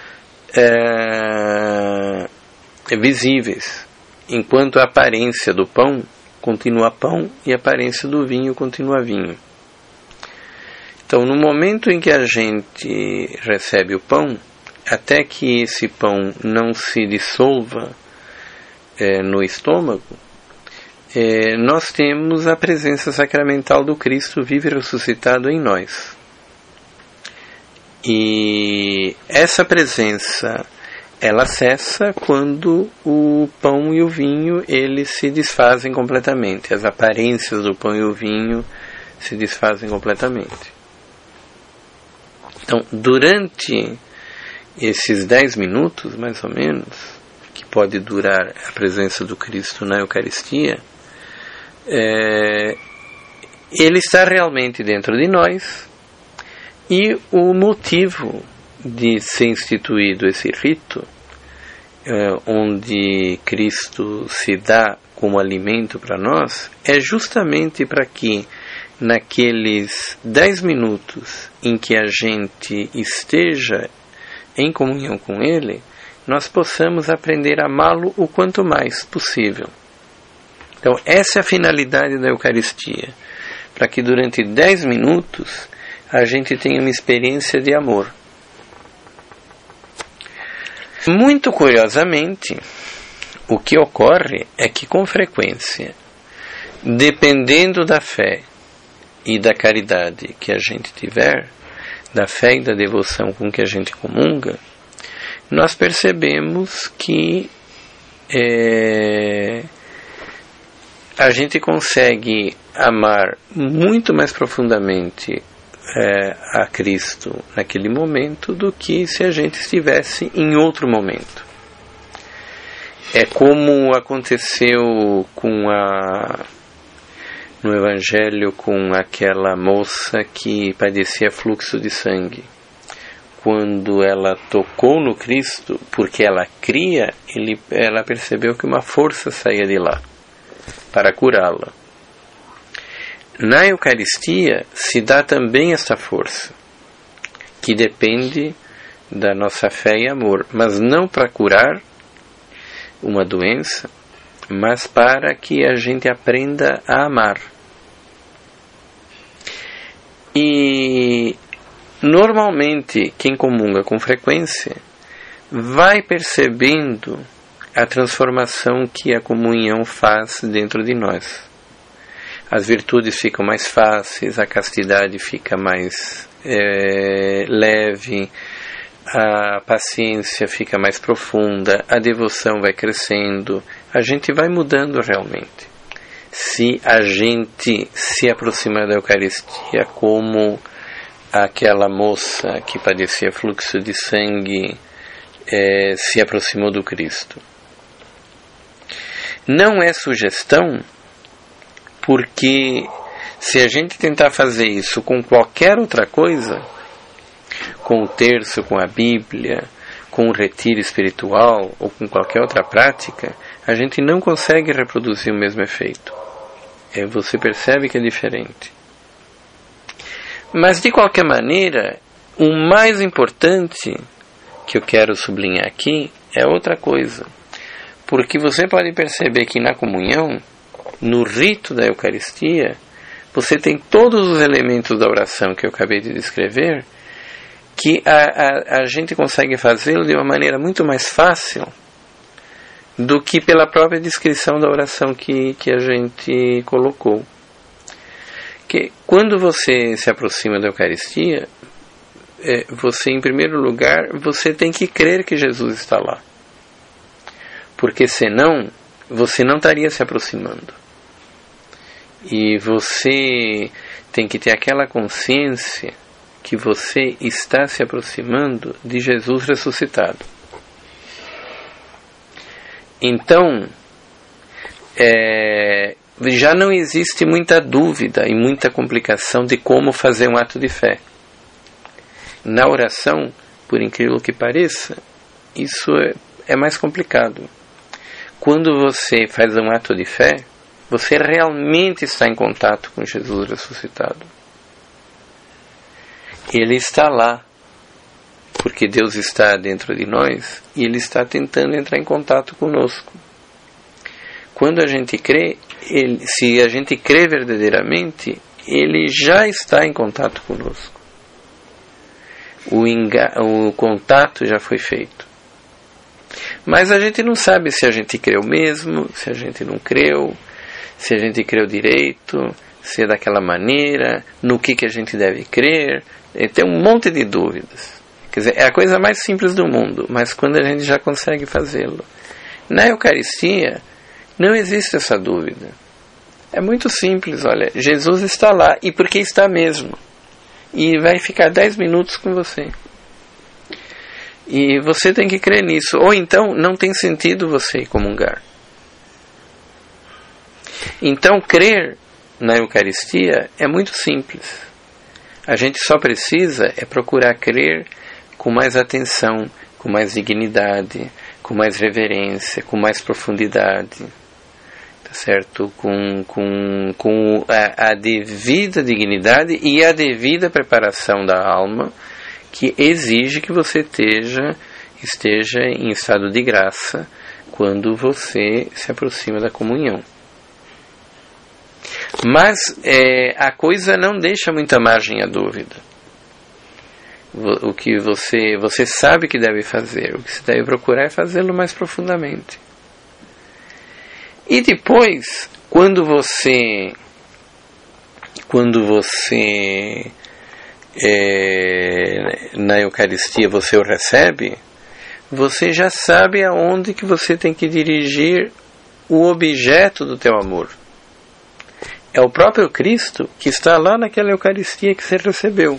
visíveis, enquanto a aparência do pão continua pão e a aparência do vinho continua vinho. Então, no momento em que a gente recebe o pão, até que esse pão não se dissolva no estômago, nós temos a presença sacramental do Cristo vivo e ressuscitado em nós. E essa presença, ela cessa quando o pão e o vinho, eles se desfazem completamente. As aparências do pão e o vinho se desfazem completamente. Então, durante esses 10 minutos, mais ou menos, que pode durar a presença do Cristo na Eucaristia, ele está realmente dentro de nós, e o motivo de ser instituído esse rito, onde Cristo se dá como alimento para nós, é justamente para que naqueles 10 minutos em que a gente esteja em comunhão com Ele, nós possamos aprender a amá-lo o quanto mais possível. Então, essa é a finalidade da Eucaristia, para que durante 10 minutos a gente tenha uma experiência de amor. Muito curiosamente, o que ocorre é que, com frequência, dependendo da fé e da caridade que a gente tiver, da fé e da devoção com que a gente comunga, nós percebemos que a gente consegue amar muito mais profundamente a Cristo naquele momento do que se a gente estivesse em outro momento. É como aconteceu no Evangelho com aquela moça que padecia fluxo de sangue. Quando ela tocou no Cristo, porque ela cria, ela percebeu que uma força saía de lá para curá-la. Na Eucaristia se dá também esta força, que depende da nossa fé e amor, mas não para curar uma doença, mas para que a gente aprenda a amar. E normalmente quem comunga com frequência vai percebendo a transformação que a comunhão faz dentro de nós. As virtudes ficam mais fáceis, a castidade fica mais leve, a paciência fica mais profunda, a devoção vai crescendo, a gente vai mudando realmente. Se a gente se aproximar da Eucaristia como aquela moça que padecia fluxo de sangue se aproximou do Cristo. Não é sugestão, porque se a gente tentar fazer isso com qualquer outra coisa, com o terço, com a Bíblia, com o retiro espiritual ou com qualquer outra prática, a gente não consegue reproduzir o mesmo efeito. Você percebe que é diferente. Mas, de qualquer maneira, o mais importante que eu quero sublinhar aqui é outra coisa. Porque você pode perceber que na comunhão, no rito da Eucaristia, você tem todos os elementos da oração que eu acabei de descrever, que a gente consegue fazê-lo de uma maneira muito mais fácil do que pela própria descrição da oração que a gente colocou. Que quando você se aproxima da Eucaristia, você, em primeiro lugar, você tem que crer que Jesus está lá. Porque senão, você não estaria se aproximando. E você tem que ter aquela consciência que você está se aproximando de Jesus ressuscitado. Então, já não existe muita dúvida e muita complicação de como fazer um ato de fé. Na oração, por incrível que pareça, isso é mais complicado. Quando você faz um ato de fé, você realmente está em contato com Jesus ressuscitado. Ele está lá, porque Deus está dentro de nós e Ele está tentando entrar em contato conosco. Quando a gente crê, se a gente crê verdadeiramente, Ele já está em contato conosco. O contato já foi feito. Mas a gente não sabe se a gente creu mesmo, se a gente não creu, se a gente creu direito, se é daquela maneira, no que a gente deve crer. Tem um monte de dúvidas. Quer dizer, é a coisa mais simples do mundo, mas quando a gente já consegue fazê-lo. Na Eucaristia, não existe essa dúvida. É muito simples, olha, Jesus está lá, e porque está mesmo. E vai ficar 10 minutos com você. E você tem que crer nisso. Ou então, não tem sentido você comungar. Então, crer na Eucaristia é muito simples. A gente só precisa procurar crer com mais atenção, com mais dignidade, com mais reverência, com mais profundidade. Tá certo? Com a devida dignidade e a devida preparação da alma, que exige que você esteja em estado de graça quando você se aproxima da comunhão. Mas a coisa não deixa muita margem à dúvida. O que você sabe que deve fazer, o que você deve procurar é fazê-lo mais profundamente. E depois, quando você na Eucaristia você o recebe, você já sabe aonde que você tem que dirigir o objeto do teu amor. É o próprio Cristo que está lá naquela Eucaristia que você recebeu.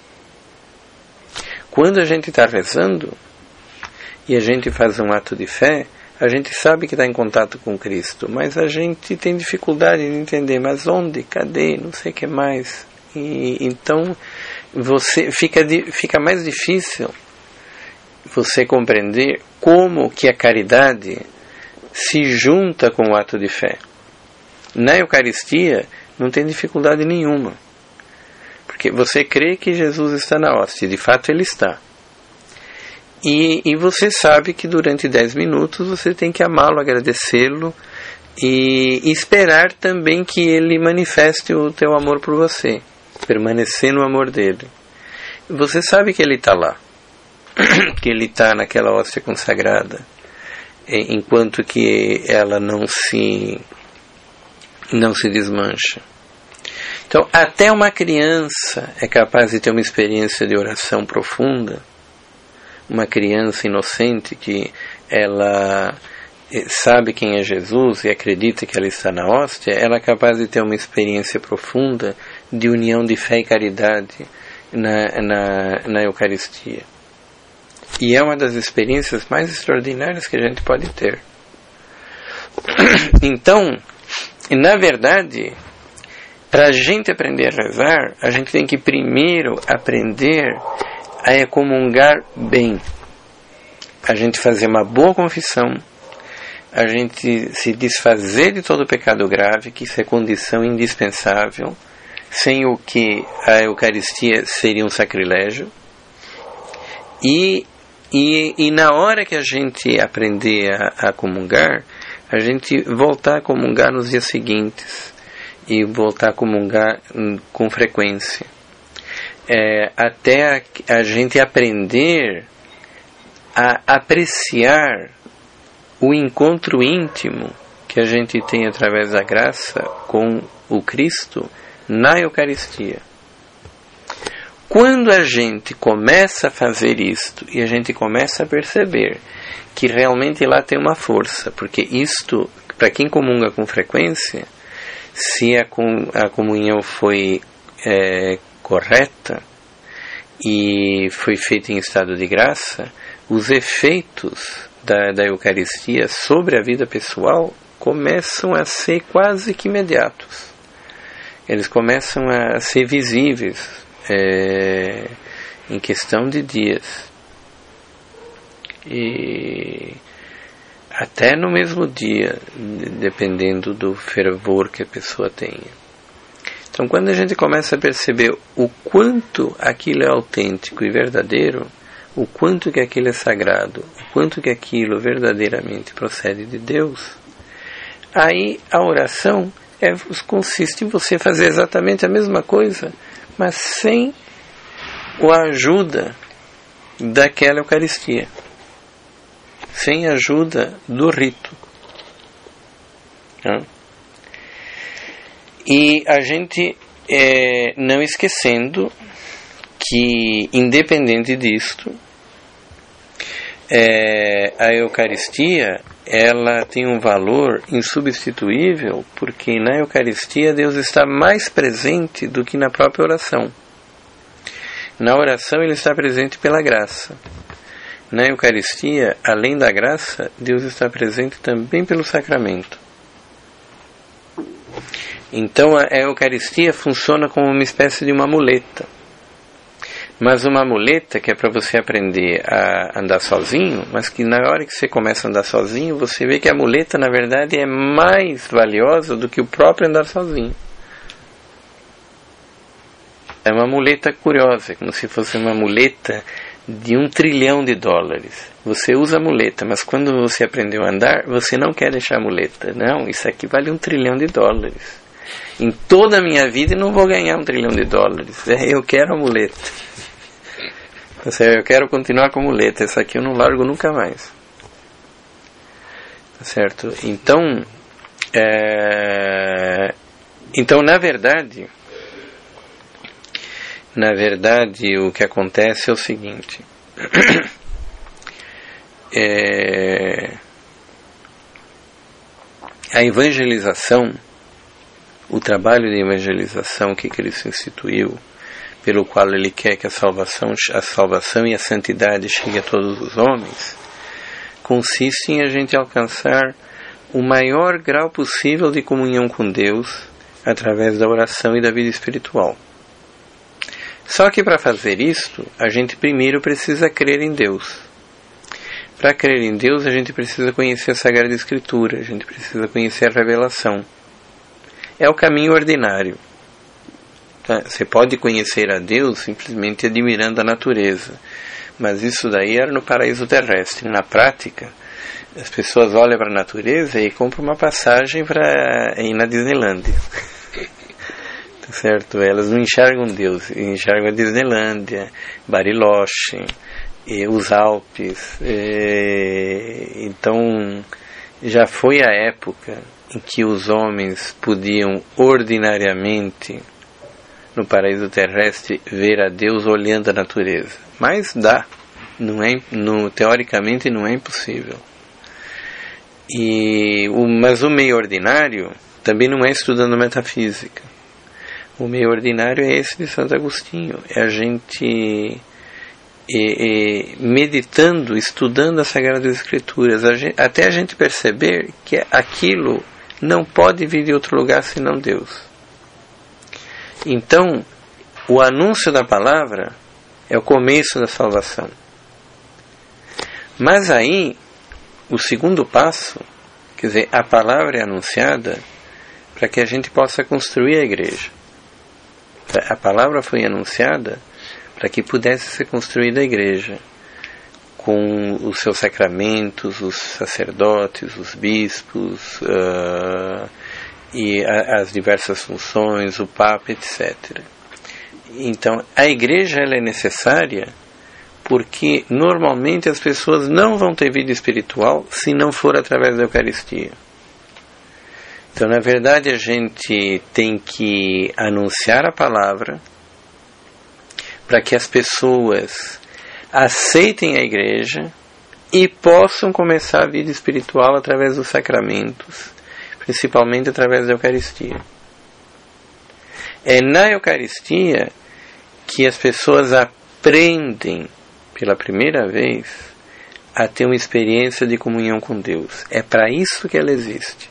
Quando a gente está rezando e a gente faz um ato de fé, a gente sabe que está em contato com Cristo, mas a gente tem dificuldade de entender, mas onde, cadê, não sei o que mais. E então você fica mais difícil você compreender como que a caridade se junta com o ato de fé. Na Eucaristia não tem dificuldade nenhuma, porque você crê que Jesus está na hóstia, de fato Ele está. E você sabe que durante 10 minutos você tem que amá-lo, agradecê-lo e esperar também que Ele manifeste o teu amor por você, permanecer no amor dele. Você sabe que Ele está lá, que Ele está naquela hóstia consagrada, enquanto que ela não se desmancha. Então, até uma criança é capaz de ter uma experiência de oração profunda. Uma criança inocente que ela sabe quem é Jesus e acredita que ela está na hóstia, ela é capaz de ter uma experiência profunda de união de fé e caridade na Eucaristia. E é uma das experiências mais extraordinárias que a gente pode ter. Então, na verdade, para a gente aprender a rezar, a gente tem que primeiro aprender a comungar bem. A gente fazer uma boa confissão, a gente se desfazer de todo o pecado grave, que isso é condição indispensável, sem o que a Eucaristia seria um sacrilégio. E na hora que a gente aprender a comungar, a gente voltar a comungar nos dias seguintes e voltar a comungar com frequência. Até a gente aprender a apreciar o encontro íntimo que a gente tem através da graça com o Cristo na Eucaristia. Quando a gente começa a fazer isto e a gente começa a perceber que realmente lá tem uma força, porque isto, para quem comunga com frequência, se a comunhão foi correta e foi feita em estado de graça, os efeitos da Eucaristia sobre a vida pessoal começam a ser quase que imediatos. Eles começam a ser visíveis em questão de dias. e até no mesmo dia, dependendo do fervor que a pessoa tenha. Então, quando a gente começa a perceber o quanto aquilo é autêntico e verdadeiro, o quanto que aquilo é sagrado, o quanto que aquilo verdadeiramente procede de Deus, aí a oração consiste em você fazer exatamente a mesma coisa, mas sem a ajuda daquela Eucaristia, sem a ajuda do rito. E a gente, não esquecendo que, independente disto, a Eucaristia, ela tem um valor insubstituível, porque na Eucaristia Deus está mais presente do que na própria oração. Na oração Ele está presente pela graça. Na Eucaristia, além da graça, Deus está presente também pelo sacramento. Então a Eucaristia funciona como uma espécie de uma muleta. Mas uma muleta que é para você aprender a andar sozinho, mas que na hora que você começa a andar sozinho, você vê que a muleta na verdade é mais valiosa do que o próprio andar sozinho. É uma muleta curiosa, como se fosse uma muleta de $1 trilhão. Você usa a muleta, mas quando você aprendeu a andar, você não quer deixar a muleta. Não, isso aqui vale $1 trilhão. Em toda a minha vida eu não vou ganhar $1 trilhão. Eu quero a muleta. Eu quero continuar com a muleta. Essa aqui eu não largo nunca mais. Tá certo? Então, na verdade, o que acontece é o seguinte. A evangelização, o trabalho de evangelização que Cristo instituiu, pelo qual Ele quer que a salvação e a santidade chegue a todos os homens, consiste em a gente alcançar o maior grau possível de comunhão com Deus através da oração e da vida espiritual. Só que para fazer isto, a gente primeiro precisa crer em Deus. Para crer em Deus, a gente precisa conhecer a Sagrada Escritura, a gente precisa conhecer a revelação. É o caminho ordinário. Você pode conhecer a Deus simplesmente admirando a natureza, mas isso daí era no paraíso terrestre. Na prática, as pessoas olham para a natureza e compram uma passagem para ir na Disneylândia. Tá certo? Elas não enxergam Deus, enxergam a Disneylândia, Bariloche, os Alpes. Então, já foi a época em que os homens podiam ordinariamente, no paraíso terrestre, ver a Deus olhando a natureza. Mas dá, teoricamente não é impossível. Mas o meio ordinário também não é estudando metafísica. O meio ordinário é esse de Santo Agostinho, é a gente meditando, estudando as Sagradas Escrituras, até a gente perceber que aquilo não pode vir de outro lugar senão Deus. Então, o anúncio da palavra é o começo da salvação. Mas aí, o segundo passo, quer dizer, a palavra é anunciada para que a gente possa construir a igreja. A palavra foi anunciada para que pudesse ser construída a igreja, com os seus sacramentos, os sacerdotes, os bispos, e as diversas funções, o Papa, etc. Então, a igreja ela é necessária porque normalmente as pessoas não vão ter vida espiritual se não for através da Eucaristia. Então, na verdade, a gente tem que anunciar a palavra para que as pessoas aceitem a igreja e possam começar a vida espiritual através dos sacramentos, principalmente através da Eucaristia. É na Eucaristia que as pessoas aprendem pela primeira vez a ter uma experiência de comunhão com Deus. É para isso que ela existe.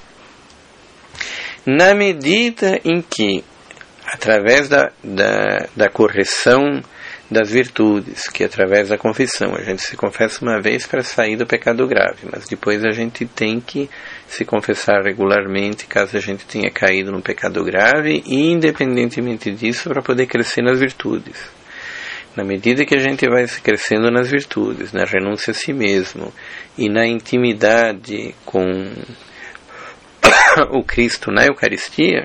Na medida em que, através da correção das virtudes, que através da confissão. A gente se confessa uma vez para sair do pecado grave, mas depois a gente tem que se confessar regularmente caso a gente tenha caído no pecado grave, e independentemente disso, para poder crescer nas virtudes. Na medida que a gente vai crescendo nas virtudes, na renúncia a si mesmo e na intimidade com o Cristo na Eucaristia,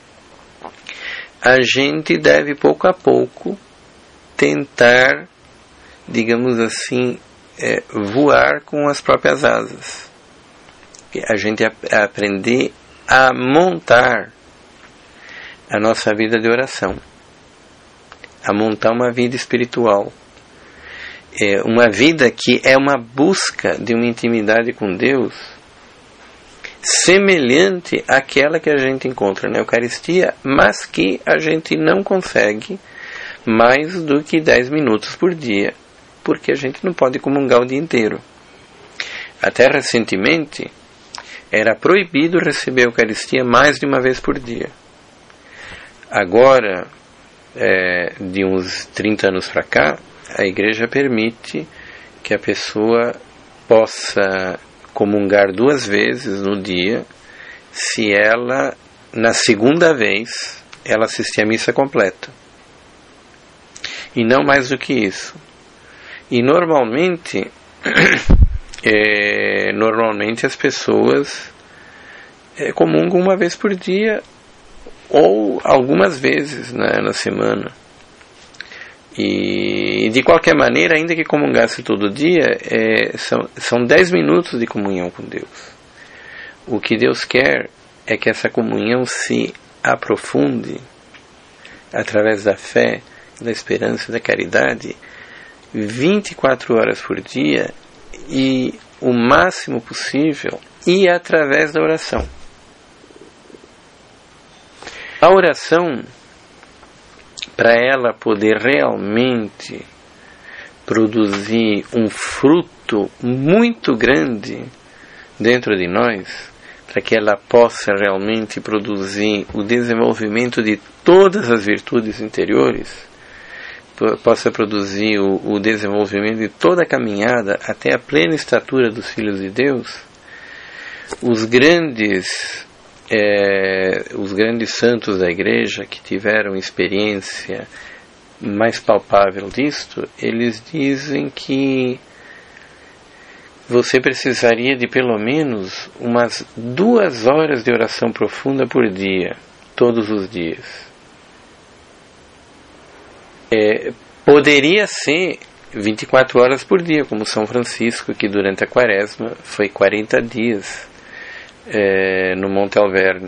a gente deve pouco a pouco tentar, digamos assim, voar com as próprias asas. A gente aprender a montar a nossa vida de oração, a montar uma vida espiritual, uma vida que é uma busca de uma intimidade com Deus semelhante àquela que a gente encontra na Eucaristia, mas que a gente não consegue mais do que 10 minutos por dia, porque a gente não pode comungar o dia inteiro. Até recentemente era proibido receber a Eucaristia mais de uma vez por dia. Agora, de uns 30 anos para cá, a Igreja permite que a pessoa possa comungar 2 vezes no dia, se ela, na segunda vez, ela assistir a missa completa. E não mais do que isso. E normalmente as pessoas comungam uma vez por dia, ou algumas vezes na semana. E de qualquer maneira, ainda que comungasse todo dia, são 10 minutos de comunhão com Deus. O que Deus quer é que essa comunhão se aprofunde através da fé, da esperança e da caridade 24 horas por dia, e o máximo possível, e através da oração. A oração, para ela poder realmente produzir um fruto muito grande dentro de nós, para que ela possa realmente produzir o desenvolvimento de todas as virtudes interiores, possa produzir o desenvolvimento de toda a caminhada até a plena estatura dos filhos de Deus, os grandes santos da Igreja que tiveram experiência mais palpável disto, eles dizem que você precisaria de pelo menos umas 2 horas de oração profunda por dia, todos os dias. Poderia ser 24 horas por dia, como São Francisco, que durante a Quaresma foi 40 dias no Monte Alverne.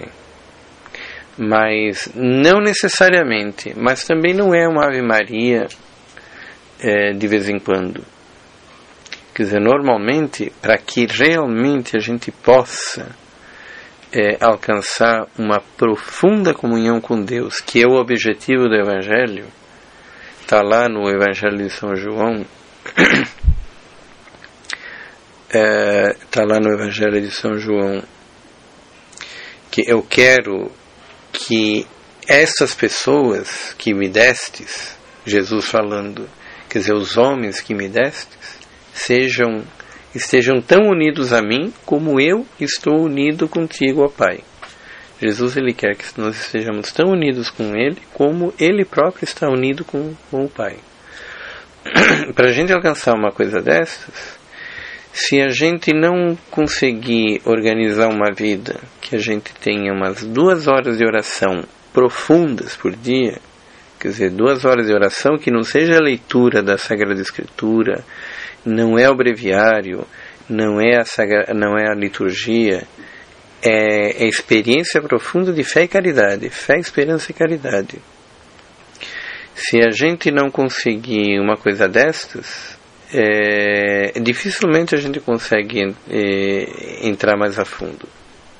Mas não necessariamente, mas também não é uma Ave Maria de vez em quando. Quer dizer, normalmente, para que realmente a gente possa alcançar uma profunda comunhão com Deus, que é o objetivo do Evangelho, está lá no Evangelho de São João, está lá no Evangelho de São João, que eu quero que essas pessoas que me destes, Jesus falando, quer dizer, os homens que me destes, estejam tão unidos a mim como eu estou unido contigo, ó Pai. Jesus, ele quer que nós estejamos tão unidos com Ele como Ele próprio está unido com o Pai. Para a gente alcançar uma coisa dessas, se a gente não conseguir organizar uma vida que a gente tenha umas 2 horas de oração profundas por dia, quer dizer, 2 horas de oração que não seja a leitura da Sagrada Escritura, não é o breviário, não é a liturgia, é experiência profunda de fé e caridade, fé, esperança e caridade. Se a gente não conseguir uma coisa destas, dificilmente a gente consegue entrar mais a fundo.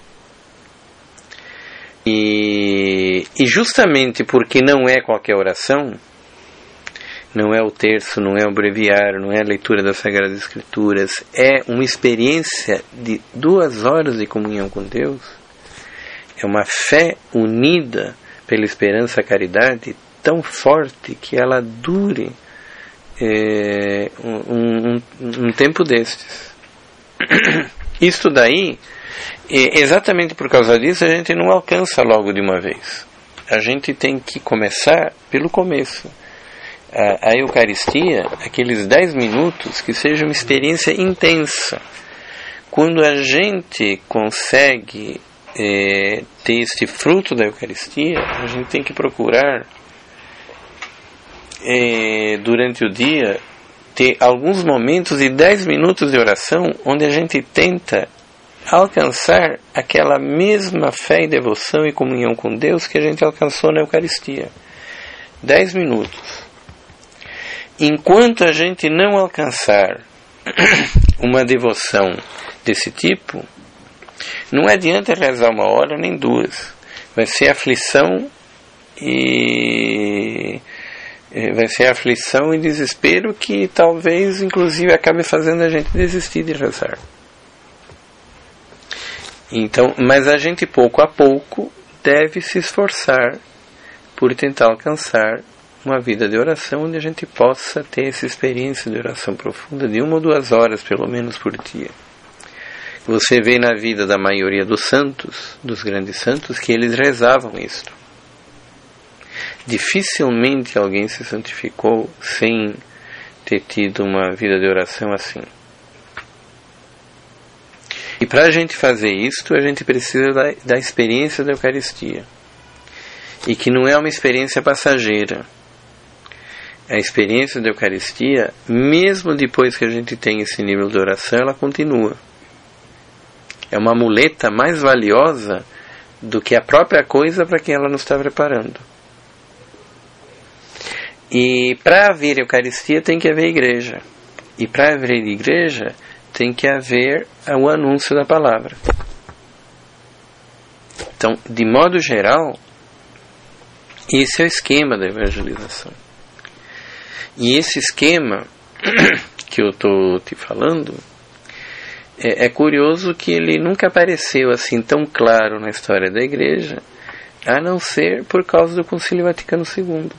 E justamente porque não é qualquer oração, não é o terço, não é o breviário, não é a leitura das Sagradas Escrituras, é uma experiência de 2 horas de comunhão com Deus, é uma fé unida pela esperança e caridade tão forte que ela dure um tempo destes. Isto daí, exatamente por causa disso, a gente não alcança logo de uma vez. A gente tem que começar pelo começo. A Eucaristia, aqueles 10 minutos, que seja uma experiência intensa. Quando a gente consegue ter este fruto da Eucaristia, a gente tem que procurar durante o dia ter alguns momentos de 10 minutos de oração onde a gente tenta alcançar aquela mesma fé e devoção e comunhão com Deus que a gente alcançou na Eucaristia. 10 minutos. Enquanto a gente não alcançar uma devoção desse tipo, não adianta rezar 1 hora nem 2. Vai ser aflição e desespero que talvez inclusive acabe fazendo a gente desistir de rezar. Então, mas a gente pouco a pouco deve se esforçar por tentar alcançar uma vida de oração onde a gente possa ter essa experiência de oração profunda de 1 ou 2 horas pelo menos por dia. Você vê na vida da maioria dos santos, dos grandes santos, que eles rezavam isto. Dificilmente alguém se santificou sem ter tido uma vida de oração assim. E para a gente fazer isto, a gente precisa da experiência da Eucaristia. E que não é uma experiência passageira. A experiência da Eucaristia, mesmo depois que a gente tem esse nível de oração, ela continua. É uma muleta mais valiosa do que a própria coisa para quem ela nos está preparando. E para haver Eucaristia tem que haver igreja. E para haver igreja tem que haver o anúncio da palavra. Então, de modo geral, esse é o esquema da evangelização. E esse esquema que eu estou te falando, é curioso que ele nunca apareceu assim tão claro na história da Igreja, a não ser por causa do Concílio Vaticano II.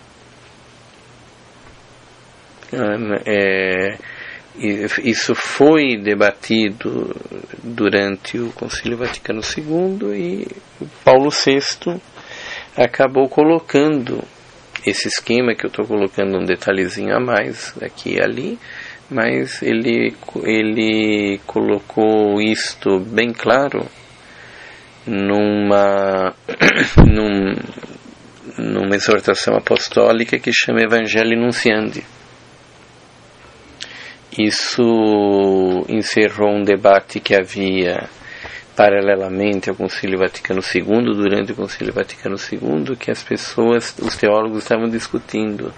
Isso foi debatido durante o Concílio Vaticano II e Paulo VI acabou colocando esse esquema que eu estou colocando um detalhezinho a mais aqui e ali, mas ele colocou isto bem claro numa exortação apostólica que chama Evangelii Nuntiandi. Isso encerrou um debate que havia paralelamente ao Concílio Vaticano II, durante o Concílio Vaticano II, que os teólogos estavam discutindo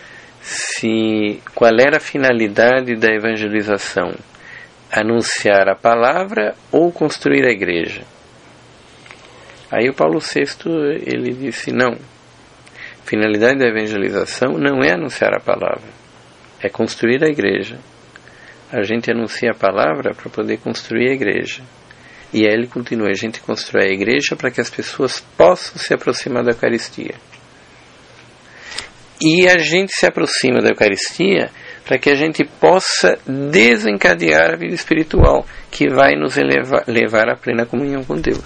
qual era a finalidade da evangelização, anunciar a palavra ou construir a igreja. Aí o Paulo VI, ele disse, não, a finalidade da evangelização não é anunciar a palavra, é construir a igreja. A gente anuncia a palavra para poder construir a igreja. E aí ele continua, a gente constrói a igreja para que as pessoas possam se aproximar da Eucaristia. E a gente se aproxima da Eucaristia para que a gente possa desencadear a vida espiritual, que vai nos levar à plena comunhão com Deus.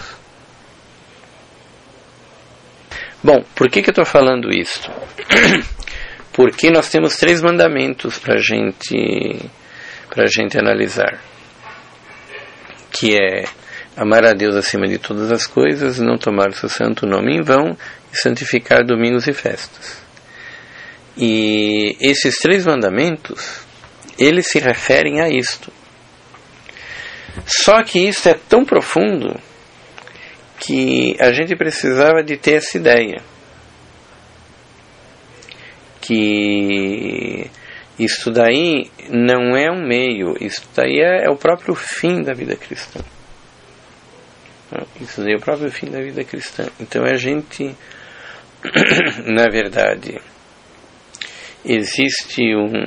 Bom, por que eu estou falando isso? Porque nós temos 3 mandamentos para a gente analisar. Que é amar a Deus acima de todas as coisas, não tomar o seu santo nome em vão e santificar domingos e festas. E esses 3 mandamentos, eles se referem a isto. Só que isso é tão profundo que a gente precisava de ter essa ideia. Que isso daí não é um meio, isso daí é o próprio fim da vida cristã. Isso daí é o próprio fim da vida cristã. Então a gente, na verdade, existe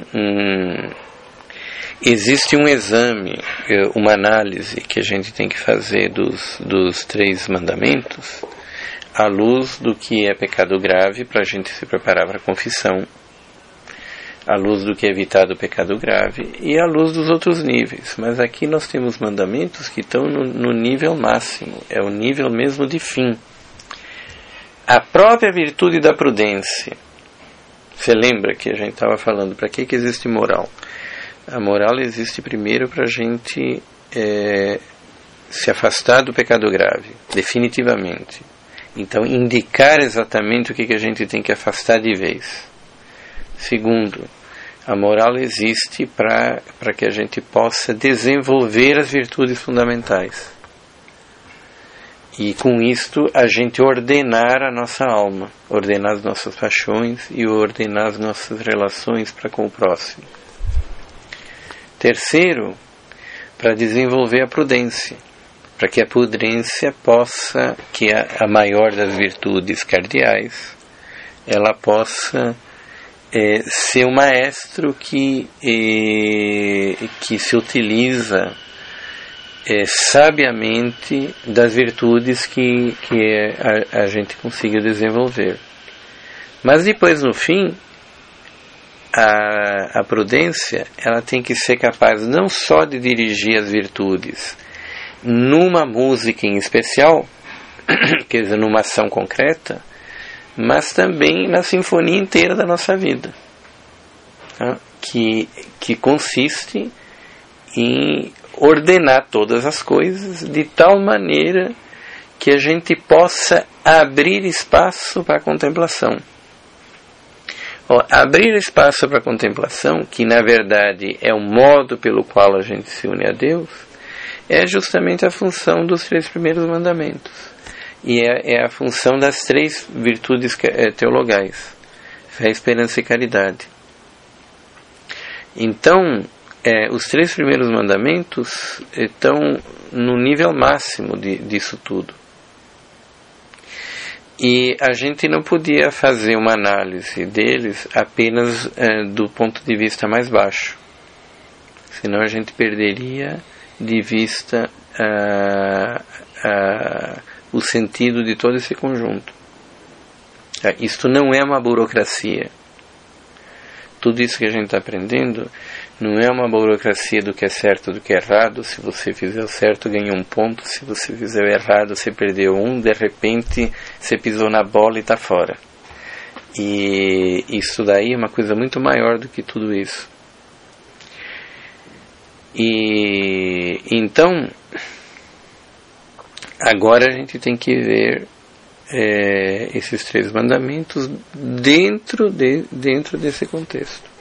um exame, uma análise que a gente tem que fazer dos 3 mandamentos à luz do que é pecado grave para a gente se preparar para a confissão, à luz do que é evitado o pecado grave e à luz dos outros níveis. Mas aqui nós temos mandamentos que estão no nível máximo, é o nível mesmo de fim. A própria virtude da prudência. Você lembra que a gente estava falando, para que existe moral? A moral existe primeiro para a gente se afastar do pecado grave, definitivamente. Então, indicar exatamente o que a gente tem que afastar de vez. Segundo, a moral existe para que a gente possa desenvolver as virtudes fundamentais. E com isto a gente ordenar a nossa alma, ordenar as nossas paixões e ordenar as nossas relações para com o próximo. Terceiro, para desenvolver a prudência, para que a prudência possa, que é a maior das virtudes cardeais, ela possa ser um maestro que se utiliza sabiamente das virtudes que a gente consiga desenvolver. Mas depois, no fim, a prudência ela tem que ser capaz não só de dirigir as virtudes numa música em especial, quer dizer, numa ação concreta, mas também na sinfonia inteira da nossa vida, tá? que consiste em ordenar todas as coisas de tal maneira que a gente possa abrir espaço para a contemplação. Abrir espaço para a contemplação, que na verdade é o modo pelo qual a gente se une a Deus, é justamente a função dos 3 primeiros mandamentos. E é a função das 3 virtudes teologais: fé, esperança e caridade. Então, os 3 primeiros mandamentos estão no nível máximo disso tudo. E a gente não podia fazer uma análise deles apenas do ponto de vista mais baixo. Senão a gente perderia de vista o sentido de todo esse conjunto. Isto não é uma burocracia. Tudo isso que a gente está aprendendo não é uma burocracia do que é certo e do que é errado. Se você fizer o certo, ganha 1 ponto. Se você fizer o errado, você perdeu 1. De repente, você pisou na bola e está fora. E isso daí é uma coisa muito maior do que tudo isso. E então, agora a gente tem que ver esses 3 mandamentos dentro desse contexto.